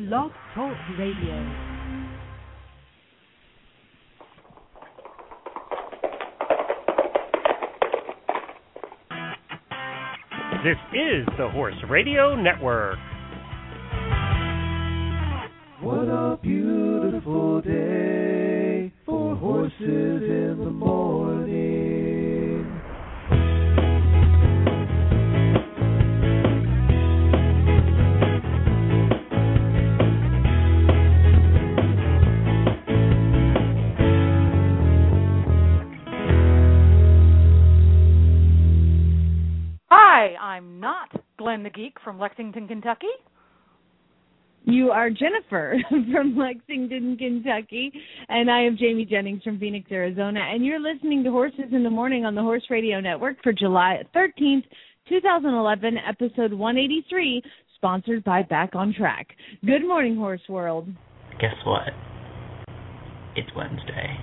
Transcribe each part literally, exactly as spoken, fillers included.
Blog Talk Radio. This is the Horse Radio Network. What a beautiful day for horses in the morning. Hi, I'm not Glenn the Geek from Lexington, Kentucky. You are Jennifer from Lexington, Kentucky, and I am Jamie Jennings from Phoenix, Arizona, and you're listening to Horses in the Morning on the Horse Radio Network for July thirteenth, twenty eleven, episode one eighty-three, sponsored by Back on Track. Good morning, Horse World. Guess what? It's Wednesday.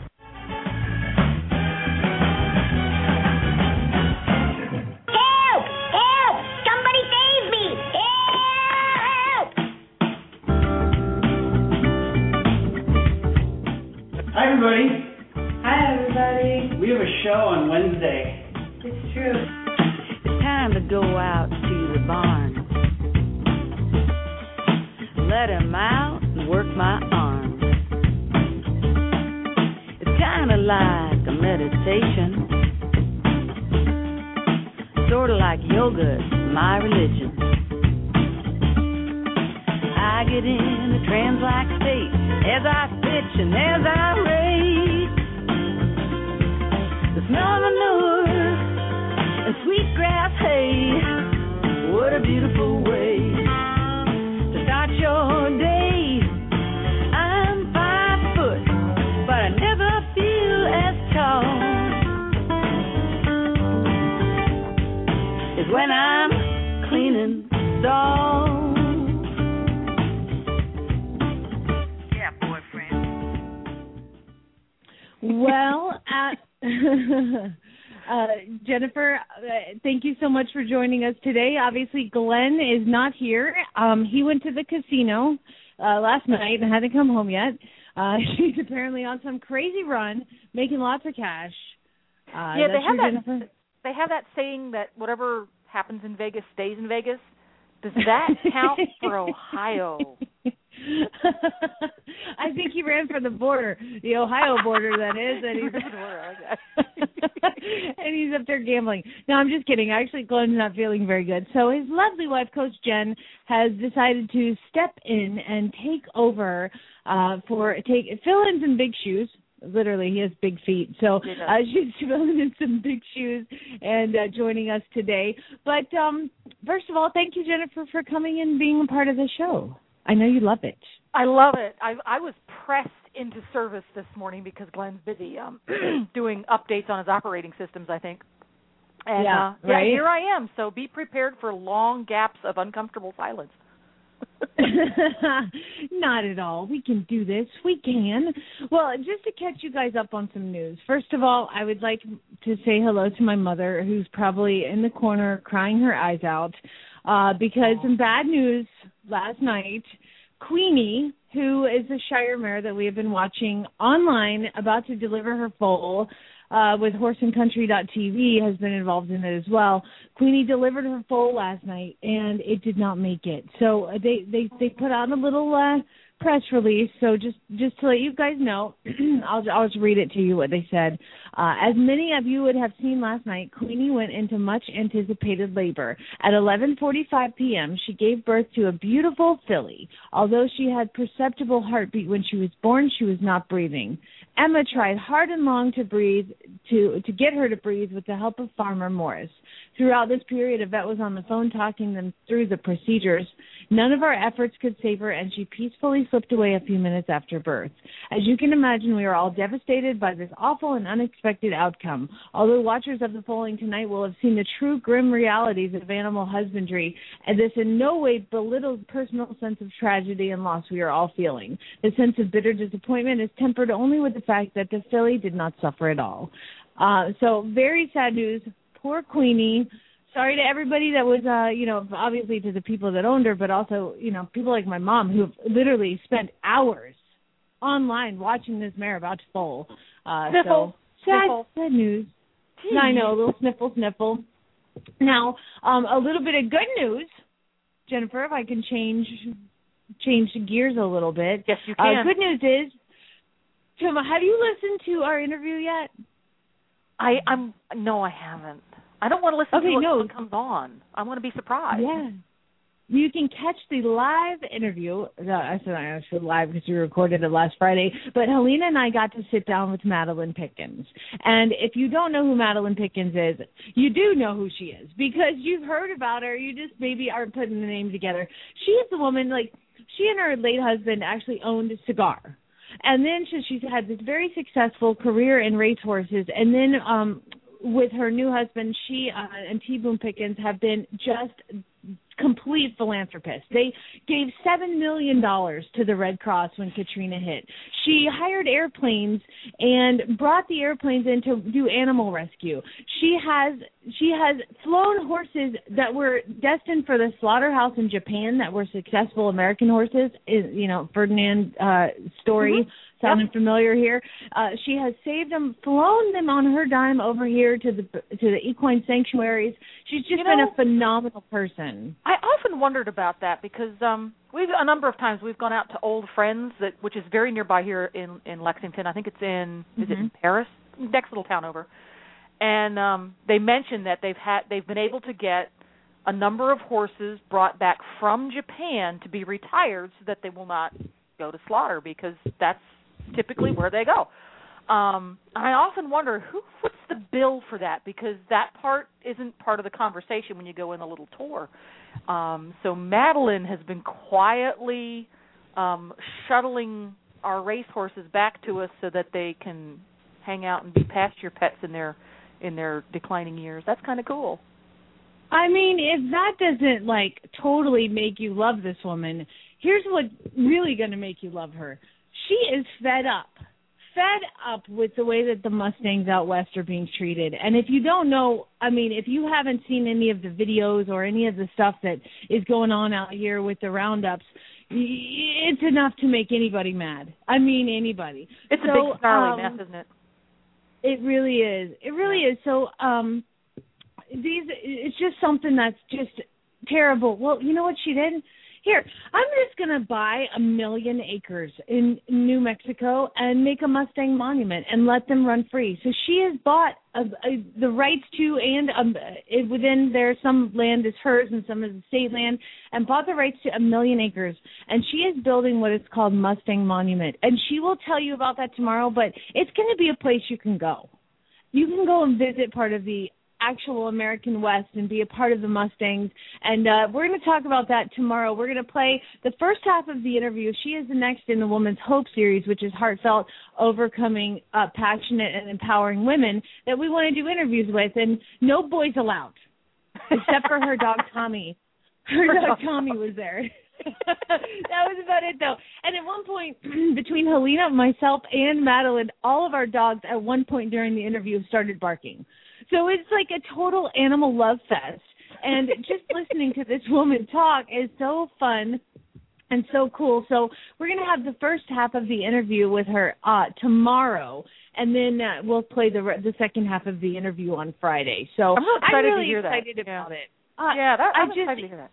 Hi, everybody. Hi, everybody. We have a show on Wednesday. It's true. It's time to go out to the barn. Let him out and work my arms. It's kind of like a meditation. Sort of like yoga, my religion. I get in a trance-like state as I pitch and as I race. The smell of manure and sweet grass hay. What a beautiful way to start your day. I'm five foot, but I never feel as tall as when I'm cleaning stalls. Well, uh, uh, Jennifer, uh, thank you so much for joining us today. Obviously, Glenn is not here. Um, he went to the casino uh, last night and hasn't come home yet. Uh, he's apparently on some crazy run, making lots of cash. Uh, yeah, they have that. Jennifer? They have that saying that whatever happens in Vegas stays in Vegas. Does that count for Ohio? I think he ran for the border, the Ohio border, that is, and he's, and he's up there gambling. No, I'm just kidding. Actually, Glenn's not feeling very good. So his lovely wife, Coach Jen, has decided to step in and take over uh, for take fill in some big shoes. Literally, he has big feet. So uh, she's filling in some big shoes and uh, joining us today. But um, first of all, thank you, Jennifer, for coming in and being a part of the show. I know you love it. I love it. I, I was pressed into service this morning because Glenn's busy um, doing updates on his operating systems, I think. And, yeah, uh, right? yeah, here I am. So be prepared for long gaps of uncomfortable silence. Not at all. We can do this. We can. Well, just to catch you guys up on some news. First of all, I would like to say hello to my mother, who's probably in the corner crying her eyes out uh, because some bad news last night. Queenie, who is the Shire mare that we have been watching online, about to deliver her foal uh, with horse and country dot t v, has been involved in it as well. Queenie delivered her foal last night, and it did not make it. So they, they, they put out a little uh, press release. So just, just to let you guys know, I'll, I'll just read it to you what they said. Uh, as many of you would have seen last night, Queenie went into much anticipated labor. At eleven forty-five p.m., she gave birth to a beautiful filly. Although she had perceptible heartbeat when she was born, she was not breathing. Emma tried hard and long to breathe, to, to get her to breathe with the help of Farmer Morris. Throughout this period, a vet was on the phone talking them through the procedures. None of our efforts could save her, and she peacefully slipped away a few minutes after birth. As you can imagine, we are all devastated by this awful and unexpected outcome. Although watchers of the foaling tonight will have seen the true grim realities of animal husbandry, and this in no way belittles the personal sense of tragedy and loss we are all feeling. The sense of bitter disappointment is tempered only with the fact that the filly did not suffer at all. Uh, so very sad news. Poor Queenie. Sorry to everybody that was, uh, you know, obviously to the people that owned her, but also, you know, people like my mom who have literally spent hours online watching this mare about to foal. Uh, Sniffle. So sad, Sniffle. sad news. Jeez. I know, a little sniffle, sniffle. Now, um, a little bit of good news, Jennifer, if I can change change gears a little bit. Yes, you can. Uh, good news is, Tim, have you listened to our interview yet? I, I'm no, I haven't. I don't want to listen Okay, to it no. when it comes on. I want to be surprised. Yeah. You can catch the live interview. No, I said I said live because we recorded it last Friday. But Helena and I got to sit down with Madeline Pickens. And if you don't know who Madeline Pickens is, you do know who she is because you've heard about her. You just maybe aren't putting the name together. She is the woman, like, she and her late husband actually owned Cigar. And then she, she's had this very successful career in racehorses. And then um, with her new husband, she uh, and T. Boone Pickens have been just complete philanthropists. They gave seven million dollars to the Red Cross when Katrina hit. She hired airplanes and brought the airplanes in to do animal rescue. She has she has flown horses that were destined for the slaughterhouse in Japan that were successful American horses. You know, Ferdinand uh, story. Mm-hmm. Sounding yep. familiar here. Uh, she has saved them, flown them on her dime over here to the to the equine sanctuaries. She's just you been know, a phenomenal person. I often wondered about that because um, we've a number of times we've gone out to Old Friends, that which is very nearby here in, in Lexington. I think it's in mm-hmm. is it in Paris, next little town over. And um, they mentioned that they've had they've been able to get a number of horses brought back from Japan to be retired so that they will not go to slaughter because that's typically where they go. Um, I often wonder who foots the bill for that because that part isn't part of the conversation when you go in a little tour. Um, so Madeline has been quietly um, shuttling our racehorses back to us so that they can hang out and be pasture pets in their in their declining years. That's kind of cool. I mean, if that doesn't like totally make you love this woman, here's what's really going to make you love her. She is fed up, fed up with the way that the Mustangs out west are being treated. And if you don't know, I mean, if you haven't seen any of the videos or any of the stuff that is going on out here with the roundups, it's enough to make anybody mad. I mean, anybody. It's so, a big snarly um, mess, isn't it? It really is. It really is. So um, these, it's just something that's just terrible. Well, you know what she did? Here, I'm just going to buy a million acres in New Mexico and make a Mustang monument and let them run free. So she has bought a, a, the rights to, and um, it, within there, some land is hers and some is state land, and bought the rights to a million acres. And she is building what is called Mustang Monument. And she will tell you about that tomorrow, but it's going to be a place you can go. You can go and visit part of the actual American West and be a part of the Mustangs. And uh, we're going to talk about that tomorrow. We're going to play the first half of the interview. She is the next in the Woman's Hope series, which is heartfelt, overcoming uh, passionate and empowering women that we want to do interviews with. And no boys allowed, except for her dog, Tommy. Her dog, Tommy, was there. That was about it, though. And at one point, between Helena, myself, and Madeline, all of our dogs at one point during the interview started barking. So it's like a total animal love fest. And just listening to this woman talk is so fun and so cool. So we're going to have the first half of the interview with her uh, tomorrow, and then uh, we'll play the the second half of the interview on Friday. So I'm, really excited I'm really to hear excited that. about yeah. it. Uh, yeah, that, I'm I just, excited to hear that.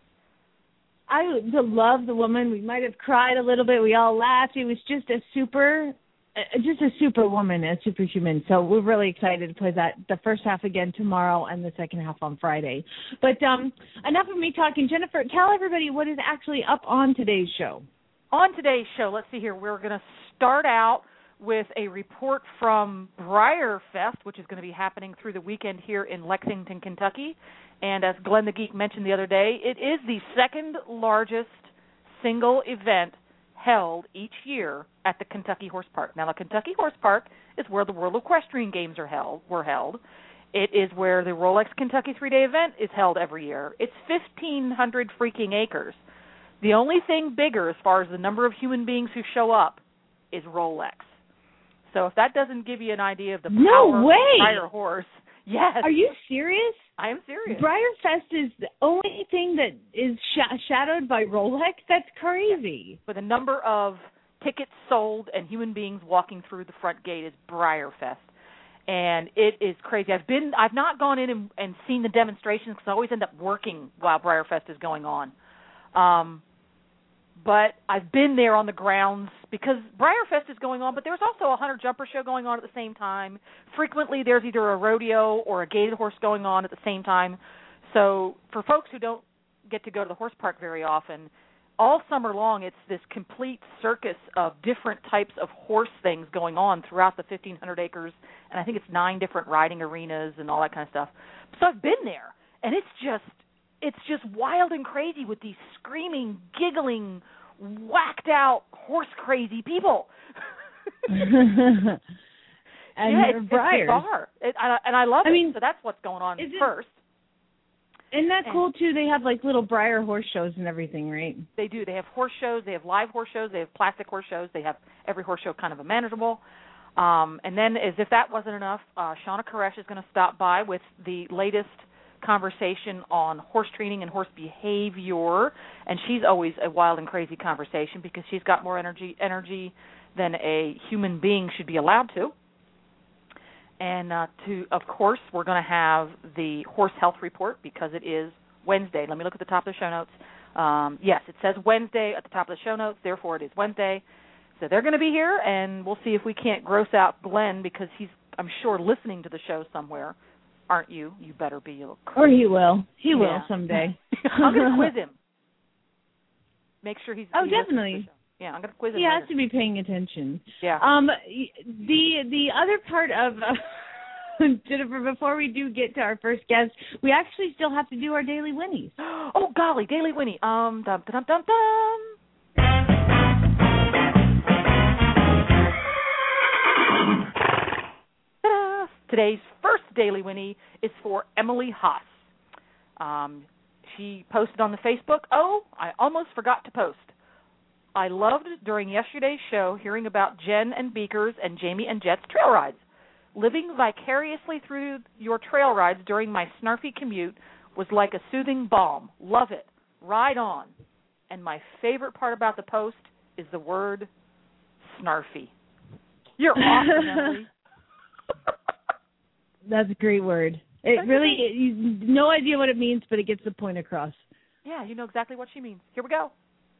I love the woman. We might have cried a little bit. We all laughed. It was just a super... just a super woman, a superhuman. So we're really excited to play that, the first half again tomorrow and the second half on Friday. But um, enough of me talking. Jennifer, tell everybody what is actually up on today's show. On today's show, let's see here, we're going to start out with a report from Briar Fest, which is going to be happening through the weekend here in Lexington, Kentucky. And as Glenn the Geek mentioned the other day, it is the second largest single event held each year at the Kentucky Horse Park. Now, the Kentucky Horse Park is where the World Equestrian Games are held. Were held. It is where the Rolex Kentucky three-day event is held every year. It's fifteen hundred freaking acres. The only thing bigger as far as the number of human beings who show up is Rolex. So if that doesn't give you an idea of the no power way. of the Briar horse, Yes. Are you serious? I am serious. BreyerFest is the only thing that is sh- shadowed by Rolex? That's crazy. Yes. With a number of tickets sold and human beings walking through the front gate is BreyerFest. And it is crazy. I've been, I've not gone in and, and seen the demonstrations because I always end up working while BreyerFest is going on. Um, but I've been there on the grounds because BreyerFest is going on, but there's also a hunter jumper show going on at the same time. Frequently there's either a rodeo or a gaited horse going on at the same time. So for folks who don't get to go to the horse park very often, all summer long, it's this complete circus of different types of horse things going on throughout the fifteen hundred acres, and I think it's nine different riding arenas and all that kind of stuff. So I've been there, and it's just it's just wild and crazy with these screaming, giggling, whacked out, horse crazy people. and yeah, it's, it's bizarre, it, I, and I love I it. Mean, so that's what's going on is first. It, isn't that and cool too? They have like little Breyer horse shows and everything, right? They do. They have horse shows. They have live horse shows. They have plastic horse shows. They have every horse show kind of imaginable. Um, and then, as if that wasn't enough, uh, Shauna Koresh is going to stop by with the latest conversation on horse training and horse behavior. And she's always a wild and crazy conversation because she's got more energy energy than a human being should be allowed to. And, uh, to of course, we're going to have the horse health report because it is Wednesday. Let me look at the top of the show notes. Um, yes, it says Wednesday at the top of the show notes. Therefore, it is Wednesday. So they're going to be here, and we'll see if we can't gross out Glenn because he's, I'm sure, listening to the show somewhere. Aren't you? You better be. You or he will. He yeah. will someday. I'm going to quiz him. Make sure he's. Oh, he definitely. Yeah, I'm going to quiz him. He later. has to be paying attention. Yeah. Um, the the other part of uh, Jennifer, before we do get to our first guest, we actually still have to do our daily Winnies. Oh golly, daily Winnie. Um, dum dum dum dum. Ta-da. Today's first daily Winnie is for Emily Haas. Um, she posted on the Facebook. Oh, I almost forgot to post. I loved during yesterday's show hearing about Jen and Beakers and Jamie and Jet's trail rides. Living vicariously through your trail rides during my snarfy commute was like a soothing balm. Love it. Ride on. And my favorite part about the post is the word snarfy. You're awesome, Emily. That's a great word. It That's really, it, you, no idea what it means, but it gets the point across. Yeah, you know exactly what she means. Here we go.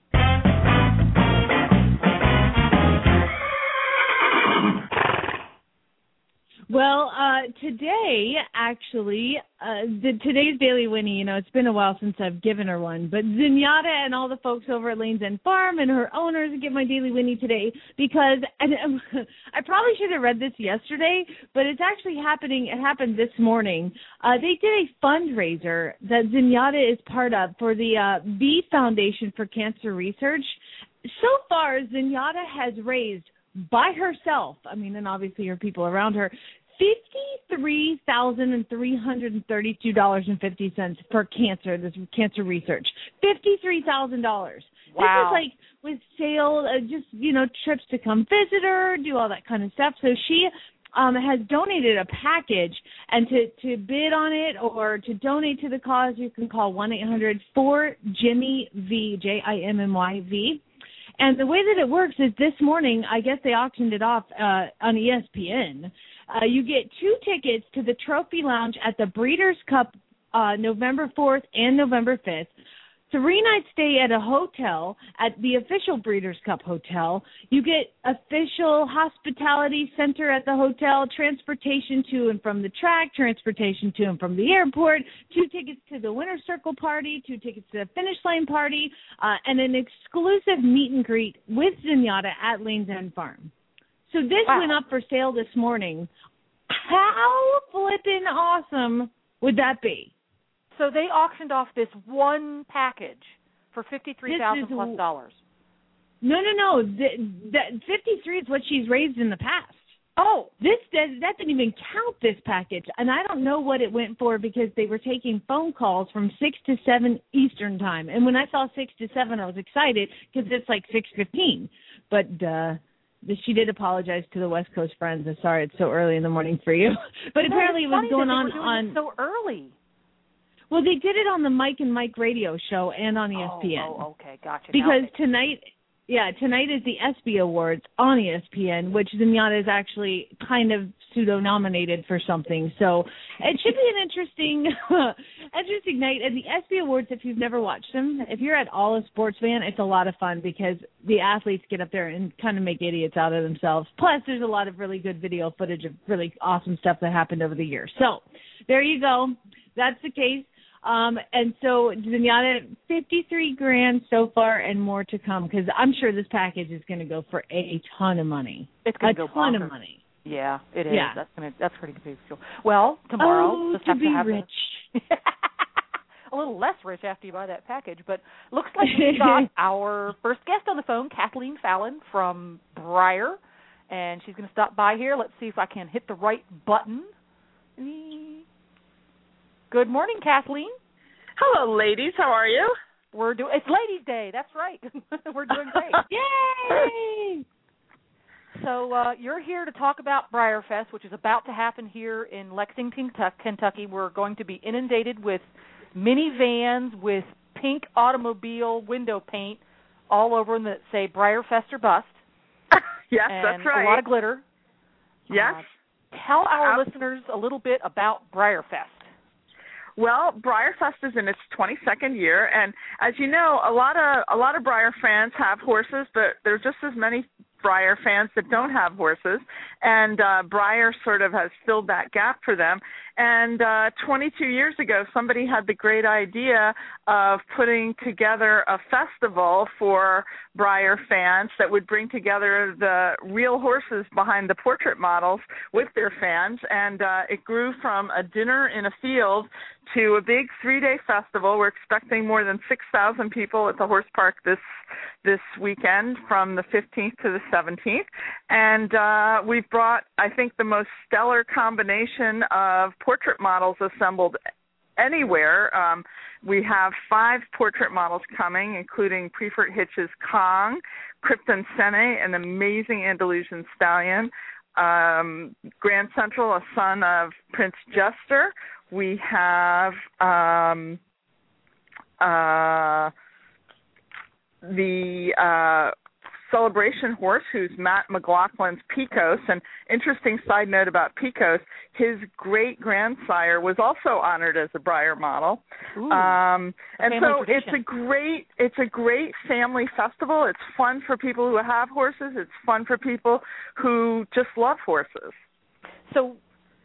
Well, uh, today, actually, uh, the, today's Daily Winnie, you know, it's been a while since I've given her one, but Zenyatta and all the folks over at Lane's End Farm and her owners get my Daily Winnie today because, and um, I probably should have read this yesterday, but it's actually happening, it happened this morning. Uh, they did a fundraiser that Zenyatta is part of for the uh, V Foundation for Cancer Research. So far, Zenyatta has raised by herself, I mean, and obviously her people around her, fifty-three thousand three hundred thirty-two dollars and fifty cents for cancer, this cancer research. fifty-three thousand dollars. Wow. This is like with sale, uh, just, you know, trips to come visit her, do all that kind of stuff. So she um, has donated a package, and to, to bid on it or to donate to the cause, you can call one eight hundred four Jimmy V, J I M M Y V. And the way that it works is this morning, I guess they auctioned it off uh, on E S P N. Uh, you get two tickets to the Trophy Lounge at the Breeders' Cup uh, November fourth and November fifth. Three nights stay at a hotel at the official Breeders' Cup Hotel. You get official hospitality center at the hotel, transportation to and from the track, transportation to and from the airport, two tickets to the Winner's Circle party, two tickets to the Finish Line party, uh, and an exclusive meet and greet with Zenyatta at Lane's End Farm. So this wow. went up for sale this morning. How flippin' awesome would that be? So they auctioned off this one package for fifty-three thousand plus dollars. No, no, no. The, the fifty-three is what she's raised in the past. Oh, this that, that didn't even count this package, and I don't know what it went for because they were taking phone calls from six to seven Eastern time. And when I saw six to seven, I was excited because it's like six fifteen. But uh, she did apologize to the West Coast friends. I'm sorry it's so early in the morning for you. But no, apparently it was going on on so early. Well, they did it on the Mike and Mike radio show and on E S P N. Oh, oh okay, gotcha. Because now, tonight, yeah, tonight is the ESPY Awards on E S P N, which Zenyatta is actually kind of pseudo-nominated for something. So it should be an interesting, interesting night. And the ESPY Awards, if you've never watched them, if you're at all a sports fan, it's a lot of fun because the athletes get up there and kind of make idiots out of themselves. Plus, there's a lot of really good video footage of really awesome stuff that happened over the years. So there you go. That's the case. Um, and so Zenyatta, fifty-three grand so far and more to come because I'm sure this package is going to go for a ton of money. It's going to go A ton bonkers. of money. Yeah, it is. Yeah. That's going to that's pretty big. Well, tomorrow oh, just to have be to have rich. A, a little less rich after you buy that package, but looks like we got our first guest on the phone, Kathleen Fallon from Briar, and she's going to stop by here. Let's see if I can hit the right button. Good morning, Kathleen. Hello, ladies. How are you? We're doing. It's Ladies' Day. That's right. We're doing great. Yay! So uh, you're here to talk about BriarFest, which is about to happen here in Lexington, Kentucky. We're going to be inundated with minivans with pink automobile window paint all over them that say BriarFest or Bust. Yes, and that's right. A lot of glitter. Yes. Uh, tell our uh, listeners a little bit about BriarFest. Well, BriarFest is in its twenty-second year, and as you know, a lot of a lot of Briar fans have horses, but there are just as many Briar fans that don't have horses, and uh, Briar sort of has filled that gap for them. And uh, twenty-two years ago, somebody had the great idea of putting together a festival for Briar fans that would bring together the real horses behind the portrait models with their fans, and uh, it grew from a dinner in a field to a big three-day festival. We're expecting more than six thousand people at the horse park this this weekend from the fifteenth to the seventeenth. And uh, we've brought, I think, the most stellar combination of portrait models assembled anywhere. Um, we have five portrait models coming, including Prefert Hitch's Kong, Krypton Sene, an amazing Andalusian stallion, um, Grand Central, a son of Prince Jester. We have um, uh, the uh, Celebration horse, who's Matt McLaughlin's Pecos. An interesting side note about Pecos, his great-grandsire was also honored as a Briar model. Ooh, um, and so tradition. it's a great it's a great family festival. It's fun for people who have horses. It's fun for people who just love horses. So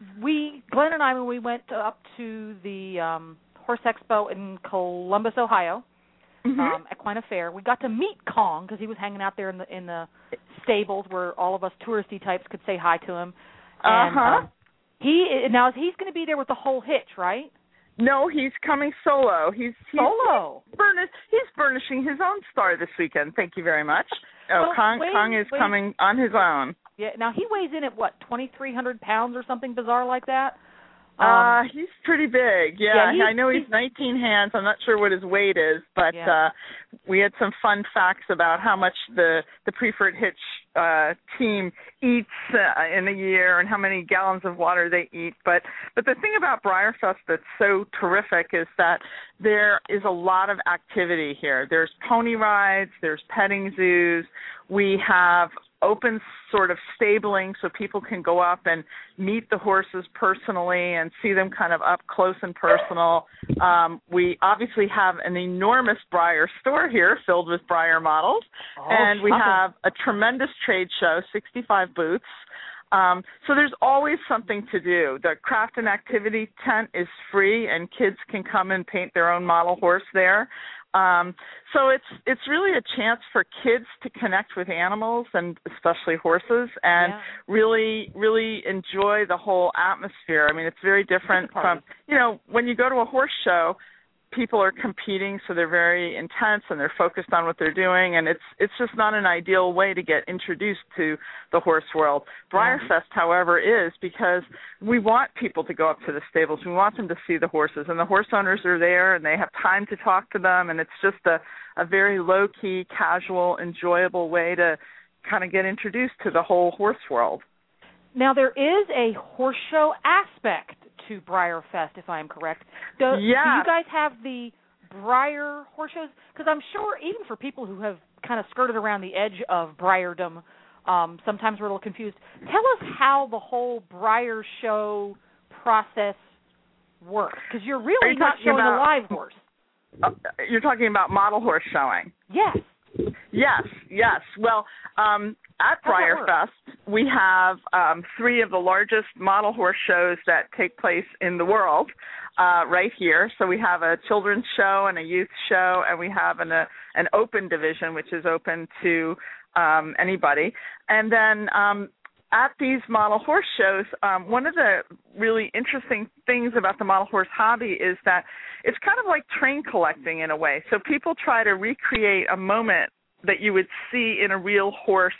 we, Glenn and I, when we went up to the um, Horse Expo in Columbus, Ohio, mm-hmm. um, Equine Fair, we got to meet Kong because he was hanging out there in the in the stables where all of us touristy types could say hi to him. And, uh-huh. um, he now he's going to be there with the whole hitch, right? No, he's coming solo. He's, he's solo. He's, burnish, he's burnishing his own star this weekend. Thank you very much. Oh, well, Kong, wait, Kong is wait. coming on his own. Yeah. Now he weighs in at what, twenty-three hundred pounds or something bizarre like that. Um, uh, he's pretty big. Yeah, yeah he's, I know he's, he's nineteen hands. I'm not sure what his weight is, but yeah. uh, we had some fun facts about how much the the Prefert Hitch uh, team eats uh, in a year and how many gallons of water they eat. But but the thing about BriarFest that's so terrific is that there is a lot of activity here. There's pony rides, there's petting zoos. We have open sort of stabling so people can go up and meet the horses personally and see them kind of up close and personal. Um, we obviously have an enormous Briar store here filled with Briar models, oh, and we shocking. have a tremendous trade show, sixty-five booths. Um, so there's always something to do. The craft and activity tent is free, and kids can come and paint their own model horse there. Um, so it's it's really a chance for kids to connect with animals and especially horses and yeah. really, really enjoy the whole atmosphere. I mean, it's very different from, you know, when you go to a horse show, people are competing, so they're very intense and they're focused on what they're doing, and it's it's just not an ideal way to get introduced to the horse world. BriarFest, however, is because we want people to go up to the stables. We want them to see the horses, and the horse owners are there, and they have time to talk to them, and it's just a, a very low-key, casual, enjoyable way to kind of get introduced to the whole horse world. Now, there is a horse show aspect to Breyer Fest, if I'm correct. Do, yeah. do you guys have the Breyer horse shows? Because I'm sure even for people who have kind of skirted around the edge of Breyerdom, um, sometimes we're a little confused. Tell us how the whole Breyer show process works, because you're really you not showing about, a live horse. Uh, you're talking about model horse showing? Yes. Yes, yes. Well, um, at Breyer Fest, we have um, three of the largest model horse shows that take place in the world uh, right here. So we have a children's show and a youth show, and we have an, a, an open division, which is open to um, anybody. And then um, at these model horse shows, um, one of the really interesting things about the model horse hobby is that it's kind of like train collecting in a way. So people try to recreate a moment that you would see in a real horse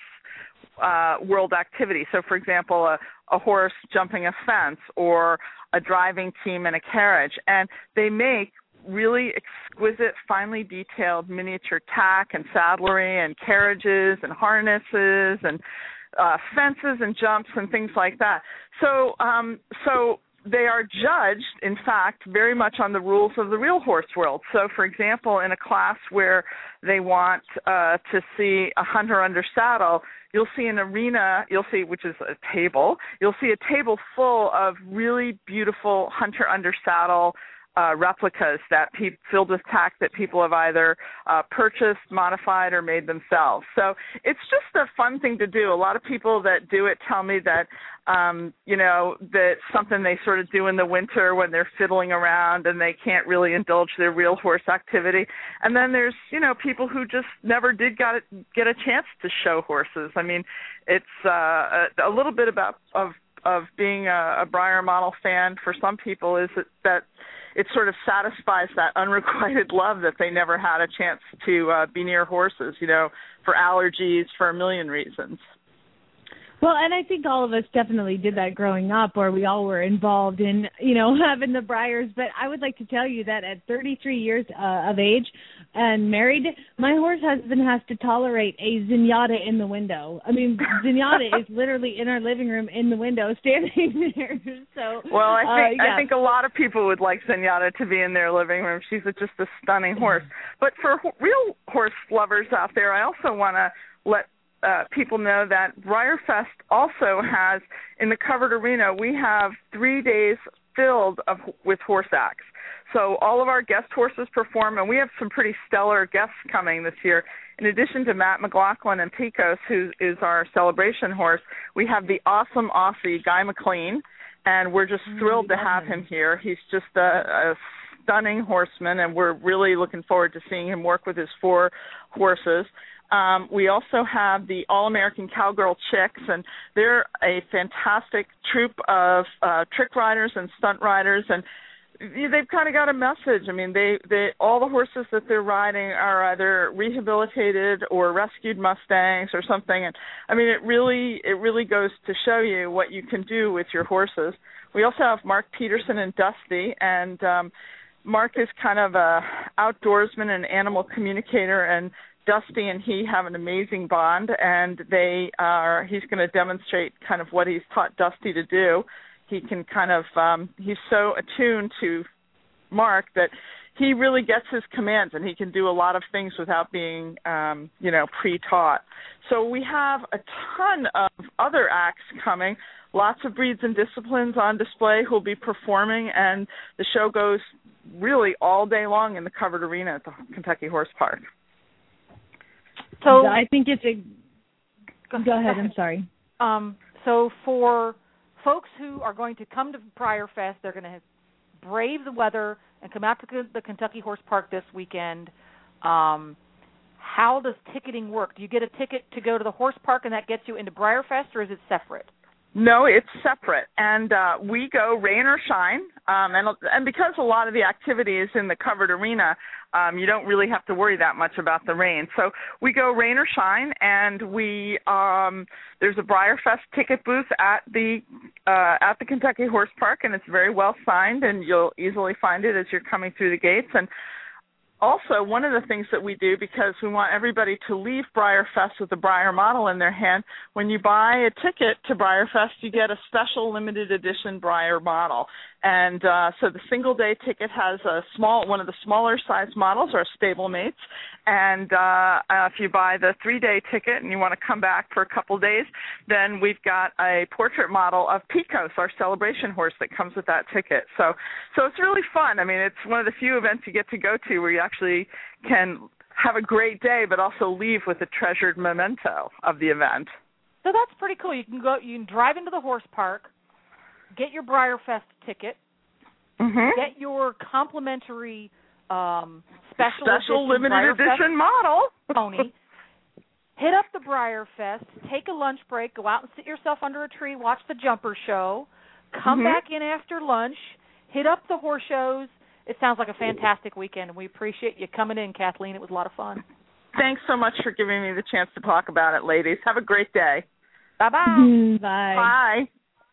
uh, world activity. So, for example, a, a horse jumping a fence or a driving team in a carriage. And they make really exquisite, finely detailed miniature tack and saddlery and carriages and harnesses and uh, fences and jumps and things like that. So, um, so they are judged, in fact, very much on the rules of the real horse world. So, for example, in a class where they want uh, to see a hunter under saddle, you'll see an arena, you'll see, which is a table, you'll see a table full of really beautiful hunter under saddle Uh, replicas that pe- filled with tack that people have either uh, purchased, modified, or made themselves. So it's just a fun thing to do. A lot of people that do it tell me that, um, you know, that something they sort of do in the winter when they're fiddling around and they can't really indulge their real horse activity. And then there's, you know, people who just never did got it, get a chance to show horses. I mean, it's uh, a, a little bit about of of being a, a Breyer model fan for some people is that, that it sort of satisfies that unrequited love that they never had a chance to uh, be near horses, you know, for allergies, for a million reasons. Well, and I think all of us definitely did that growing up, or we all were involved in, you know, having the Breyers. But I would like to tell you that at thirty-three years uh, of age and married, my horse husband has to tolerate a zenyatta in the window. I mean, zenyatta is literally in our living room in the window, standing there. So, well, I think uh, yeah. I think a lot of people would like Zenyatta to be in their living room. She's a, just a stunning horse. But for ho- real horse lovers out there, I also want to let Uh, people know that Breyer Fest also has, in the covered arena, we have three days filled of, with horse acts. So all of our guest horses perform, and we have some pretty stellar guests coming this year. In addition to Matt McLaughlin and Pecos, who is our celebration horse, we have the awesome Aussie, Guy McLean, and we're just thrilled to have him here. He's just a, a stunning horseman, and we're really looking forward to seeing him work with his four horses. Um, we also have the All-American Cowgirl Chicks, and they're a fantastic troupe of uh, trick riders and stunt riders, and they've kind of got a message. I mean, they, they all the horses that they're riding are either rehabilitated or rescued Mustangs or something. And I mean, it really it really goes to show you what you can do with your horses. We also have Mark Peterson and Dusty, and um, Mark is kind of a outdoorsman and animal communicator, and Dusty and he have an amazing bond, and they are. He's going to demonstrate kind of what he's taught Dusty to do. He can kind of um, he's so attuned to Mark that he really gets his commands, and he can do a lot of things without being, um, you know, pre-taught. So we have a ton of other acts coming. Lots of breeds and disciplines on display who will be performing, and the show goes really all day long in the covered arena at the Kentucky Horse Park. So I think it's a. Go, go ahead. I'm sorry. Um, so for folks who are going to come to Breyer Fest, they're going to brave the weather and come out to the Kentucky Horse Park this weekend. Um, how does ticketing work? Do you get a ticket to go to the horse park and that gets you into Breyer Fest, or is it separate? No, it's separate, and uh, we go rain or shine, um, and and because a lot of the activity is in the covered arena, um, you don't really have to worry that much about the rain. So we go rain or shine, and we um, there's a Breyer Fest ticket booth at the uh, at the Kentucky Horse Park, and it's very well signed, and you'll easily find it as you're coming through the gates. And also, one of the things that we do, because we want everybody to leave BreyerFest with a Breyer model in their hand, when you buy a ticket to BreyerFest, you get a special limited edition Breyer model. And uh, so the single-day ticket has a small, one of the smaller-sized models, or stablemates. And uh, uh, if you buy the three-day ticket and you want to come back for a couple days, then we've got a portrait model of Picos, our celebration horse, that comes with that ticket. So, so it's really fun. I mean, it's one of the few events you get to go to where you actually can have a great day, but also leave with a treasured memento of the event. So that's pretty cool. You can go, you can drive into the horse park, get your BreyerFest ticket, mm-hmm. get your complimentary um, special, special edition limited BreyerFest edition model pony. Hit up the BreyerFest, take a lunch break, go out and sit yourself under a tree, watch the jumper show, come mm-hmm. back in after lunch, hit up the horse shows. It sounds like a fantastic weekend, and we appreciate you coming in, Kathleen. It was a lot of fun. Thanks so much for giving me the chance to talk about it, ladies. Have a great day. Bye-bye. Bye. Bye.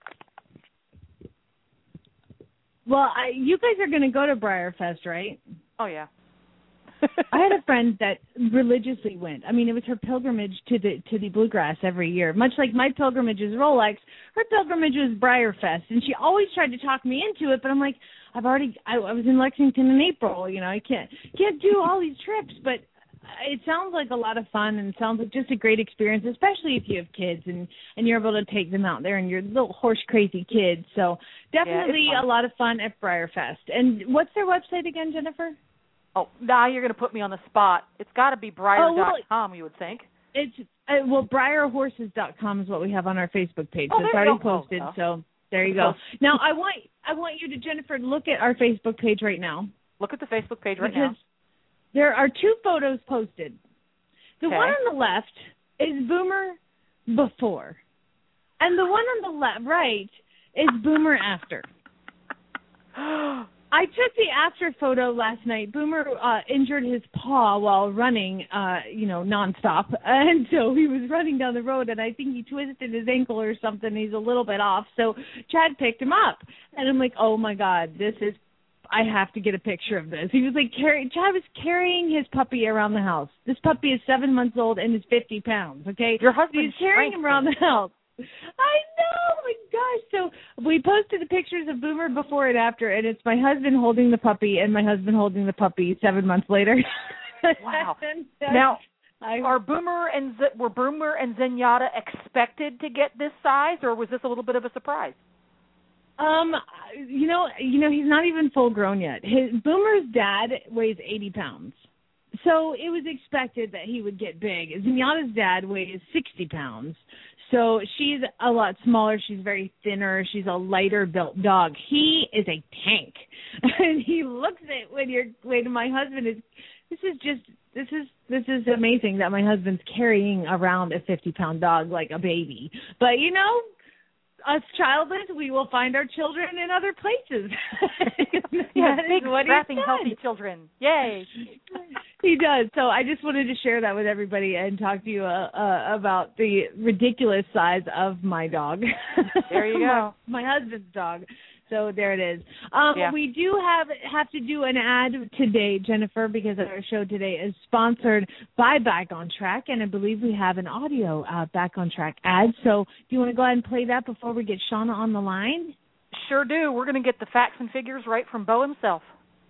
Well, I, you guys are going to go to BreyerFest, right? Oh, yeah. I had a friend that religiously went. I mean, it was her pilgrimage to the to the bluegrass every year. Much like my pilgrimage is Rolex, her pilgrimage was BreyerFest, and she always tried to talk me into it. But I'm like, I've already. I, I was in Lexington in April. You know, I can't can't do all these trips. But it sounds like a lot of fun, and it sounds like just a great experience, especially if you have kids and and you're able to take them out there and you're little horse crazy kids. So definitely yeah, a lot of fun at BreyerFest. And what's their website again, Jennifer? Oh, now you're going to put me on the spot. It's got to be Breyer dot com, oh, well, you would think. It's uh, well, Breyer Horses dot com is what we have on our Facebook page. Oh, so it's there you already go. posted. Oh, so there you go. Now I want I want you to, Jennifer, look at our Facebook page right now. Look at the Facebook page right because now. There are two photos posted. The okay. one on the left is Boomer before, and the one on the left right is Boomer after. I took the after photo last night. Boomer uh, injured his paw while running, uh, you know, nonstop, and so he was running down the road, and I think he twisted his ankle or something. He's a little bit off, so Chad picked him up, and I'm like, oh my God, this is. I have to get a picture of this. He was like carrying. Chad was carrying his puppy around the house. This puppy is seven months old and is fifty pounds. Okay, your husband. He's carrying him around the house. I know, oh my gosh. So we posted the pictures of Boomer before and after, and it's my husband holding the puppy and my husband holding the puppy seven months later. Wow. and, uh, now, I, are Boomer and Z- were Boomer and Zenyatta expected to get this size, or was this a little bit of a surprise? Um, you know, you know, he's not even full grown yet. His Boomer's dad weighs eighty pounds. So it was expected that he would get big. Zenyatta's dad weighs sixty pounds. So she's a lot smaller. She's very thinner. She's a lighter built dog. He is a tank. And he looks at when you're when my husband is this is just this is this is amazing that my husband's carrying around a fifty pound dog like a baby. But you know, us childless, we will find our children in other places. Yeah, big, strapping, healthy children. Yay. He does. So I just wanted to share that with everybody and talk to you uh, uh, about the ridiculous size of my dog. There you go. my, my husband's dog. So there it is. Um, yeah. We do have have to do an ad today, Jennifer, because our show today is sponsored by Back on Track, and I believe we have an audio uh, Back on Track ad. So do you want to go ahead and play that before we get Shauna on the line? Sure do. We're going to get the facts and figures right from Bo himself.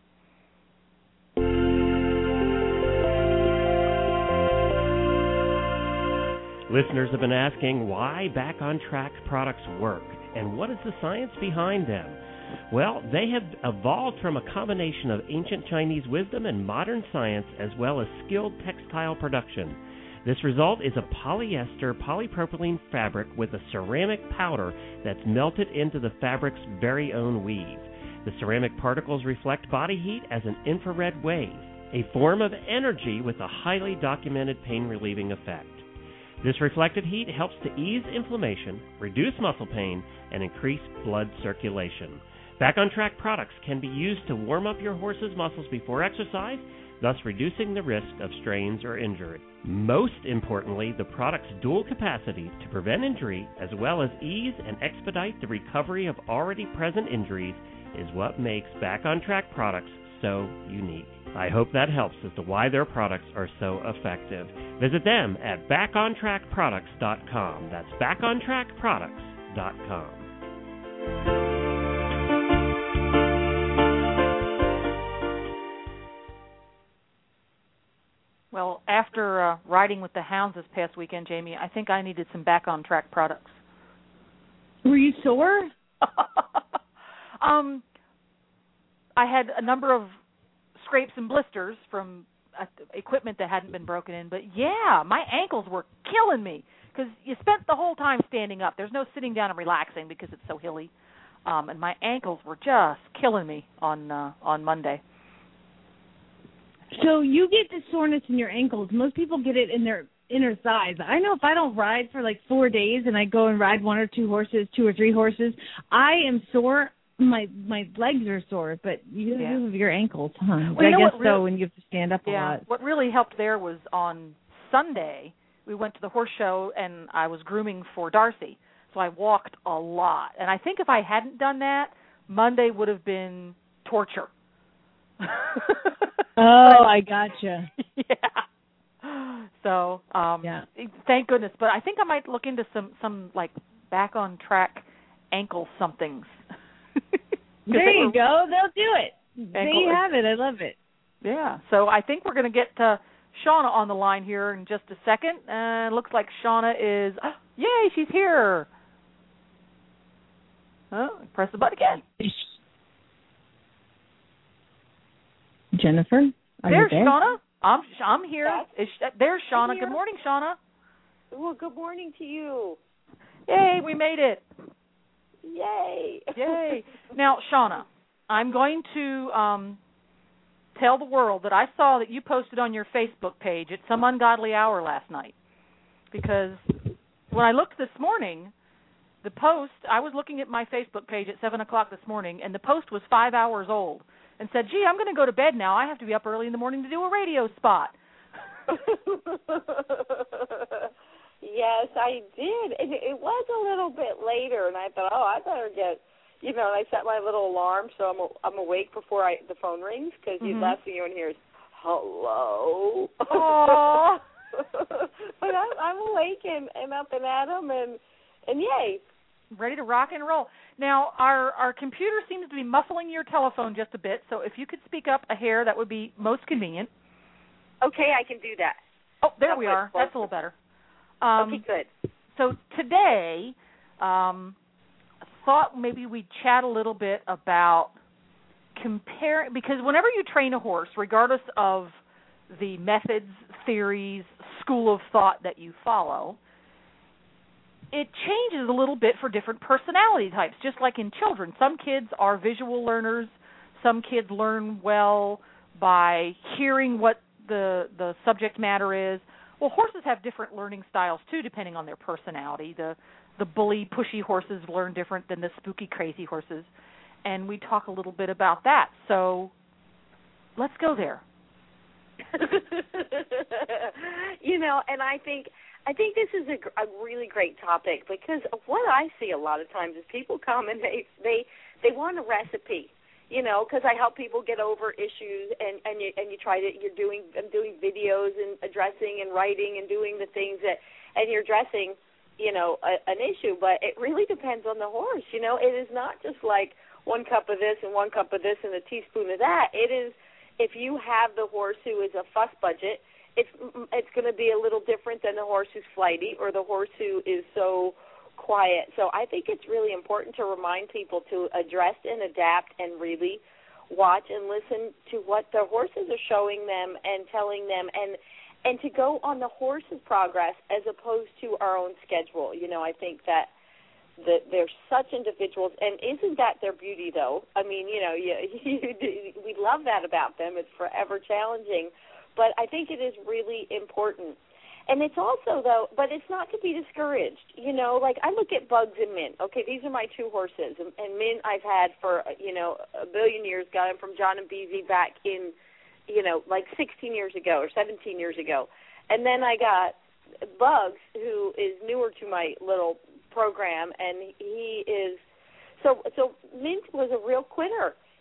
Listeners have been asking why Back on Track products work and what is the science behind them. Well, they have evolved from a combination of ancient Chinese wisdom and modern science, as well as skilled textile production. This result is a polyester polypropylene fabric with a ceramic powder that's melted into the fabric's very own weave. The ceramic particles reflect body heat as an infrared wave, a form of energy with a highly documented pain-relieving effect. This reflected heat helps to ease inflammation, reduce muscle pain, and increase blood circulation. Back on Track products can be used to warm up your horse's muscles before exercise, thus reducing the risk of strains or injury. Most importantly, the product's dual capacity to prevent injury as well as ease and expedite the recovery of already present injuries is what makes Back on Track products so unique. I hope that helps as to why their products are so effective. Visit them at back on track products dot com. That's back on track products dot com. Well, after uh, riding with the hounds this past weekend, Jamie, I think I needed some Back on Track products. Were you sore? um, I had a number of scrapes and blisters from uh, equipment that hadn't been broken in, but yeah, my ankles were killing me because you spent the whole time standing up. There's no sitting down and relaxing because it's so hilly, um, and my ankles were just killing me on uh, on Monday. So you get the soreness in your ankles. Most people get it in their inner thighs. I know if I don't ride for like four days and I go and ride one or two horses, two or three horses, I am sore. My my legs are sore, but you yeah. have your ankles, huh? Well, I you know guess what really, so when you have to stand up yeah, a lot. What really helped there was on Sunday, we went to the horse show and I was grooming for Darcy. So I walked a lot. And I think if I hadn't done that, Monday would have been torture. Oh, I gotcha. Yeah. So, um, yeah. thank goodness. But I think I might look into some, some like, back on track ankle somethings. There you go. They'll do it. Ankle, there you have it. I love it. Yeah. So I think we're going to get uh, Shauna on the line here in just a second. Uh, looks like Shauna is, oh, yay, she's here. Oh, press the button again. Jennifer, are there's you there? Shauna. I'm I'm here. Yes. Is, there's Shauna. Here. Good morning, Shauna. Well, good morning to you. Yay, we made it. Yay. Yay. Now, Shauna, I'm going to um, tell the world that I saw that you posted on your Facebook page at some ungodly hour last night. Because when I looked this morning, the post, I was looking at my Facebook page at seven o'clock this morning, and the post was five hours old. And said, gee, I'm going to go to bed now. I have to be up early in the morning to do a radio spot. Yes, I did. And it was a little bit later, and I thought, oh, I better get, you know, and I set my little alarm so I'm I'm awake before I the phone rings because mm-hmm. the last thing you want to hear is, hello. Aww. But I'm, I'm awake and, and up and at 'em, and, and yay. Ready to rock and roll. Now, our, our computer seems to be muffling your telephone just a bit, so if you could speak up a hair, that would be most convenient. Okay, I can do that. Oh, there That's we are. That's a little better. Um, okay, good. So today, um, I thought maybe we'd chat a little bit about comparing, because whenever you train a horse, regardless of the methods, theories, school of thought that you follow, it changes a little bit for different personality types, just like in children. Some kids are visual learners. Some kids learn well by hearing what the the subject matter is. Well, horses have different learning styles, too, depending on their personality. The the bully, pushy horses learn different than the spooky, crazy horses. And we talk a little bit about that. So let's go there. You know, and I think... I think this is a, a really great topic because what I see a lot of times is people come and they they, they want a recipe, you know, because I help people get over issues and, and you and you try to you're doing I'm doing videos and addressing and writing and doing the things that and you're addressing, you know, a, an issue, but it really depends on the horse, you know. It is not just like one cup of this and one cup of this and a teaspoon of that. It is if you have the horse who is a fuss budget. It's it's going to be a little different than the horse who's flighty or the horse who is so quiet. So I think it's really important to remind people to address and adapt and really watch and listen to what the horses are showing them and telling them and and to go on the horse's progress as opposed to our own schedule. You know, I think that that they're such individuals, and isn't that their beauty, though? I mean, you know, you, you, we love that about them. It's forever challenging. But I think it is really important. And it's also, though, but it's not to be discouraged. You know, like I look at Bugs and Mint. Okay, these are my two horses. And, and Mint I've had for, you know, a billion years. Got him from John and Beezy back in, you know, like sixteen years ago or seventeen years ago. And then I got Bugs, who is newer to my little program. And he is, so, so Mint was a real quitter.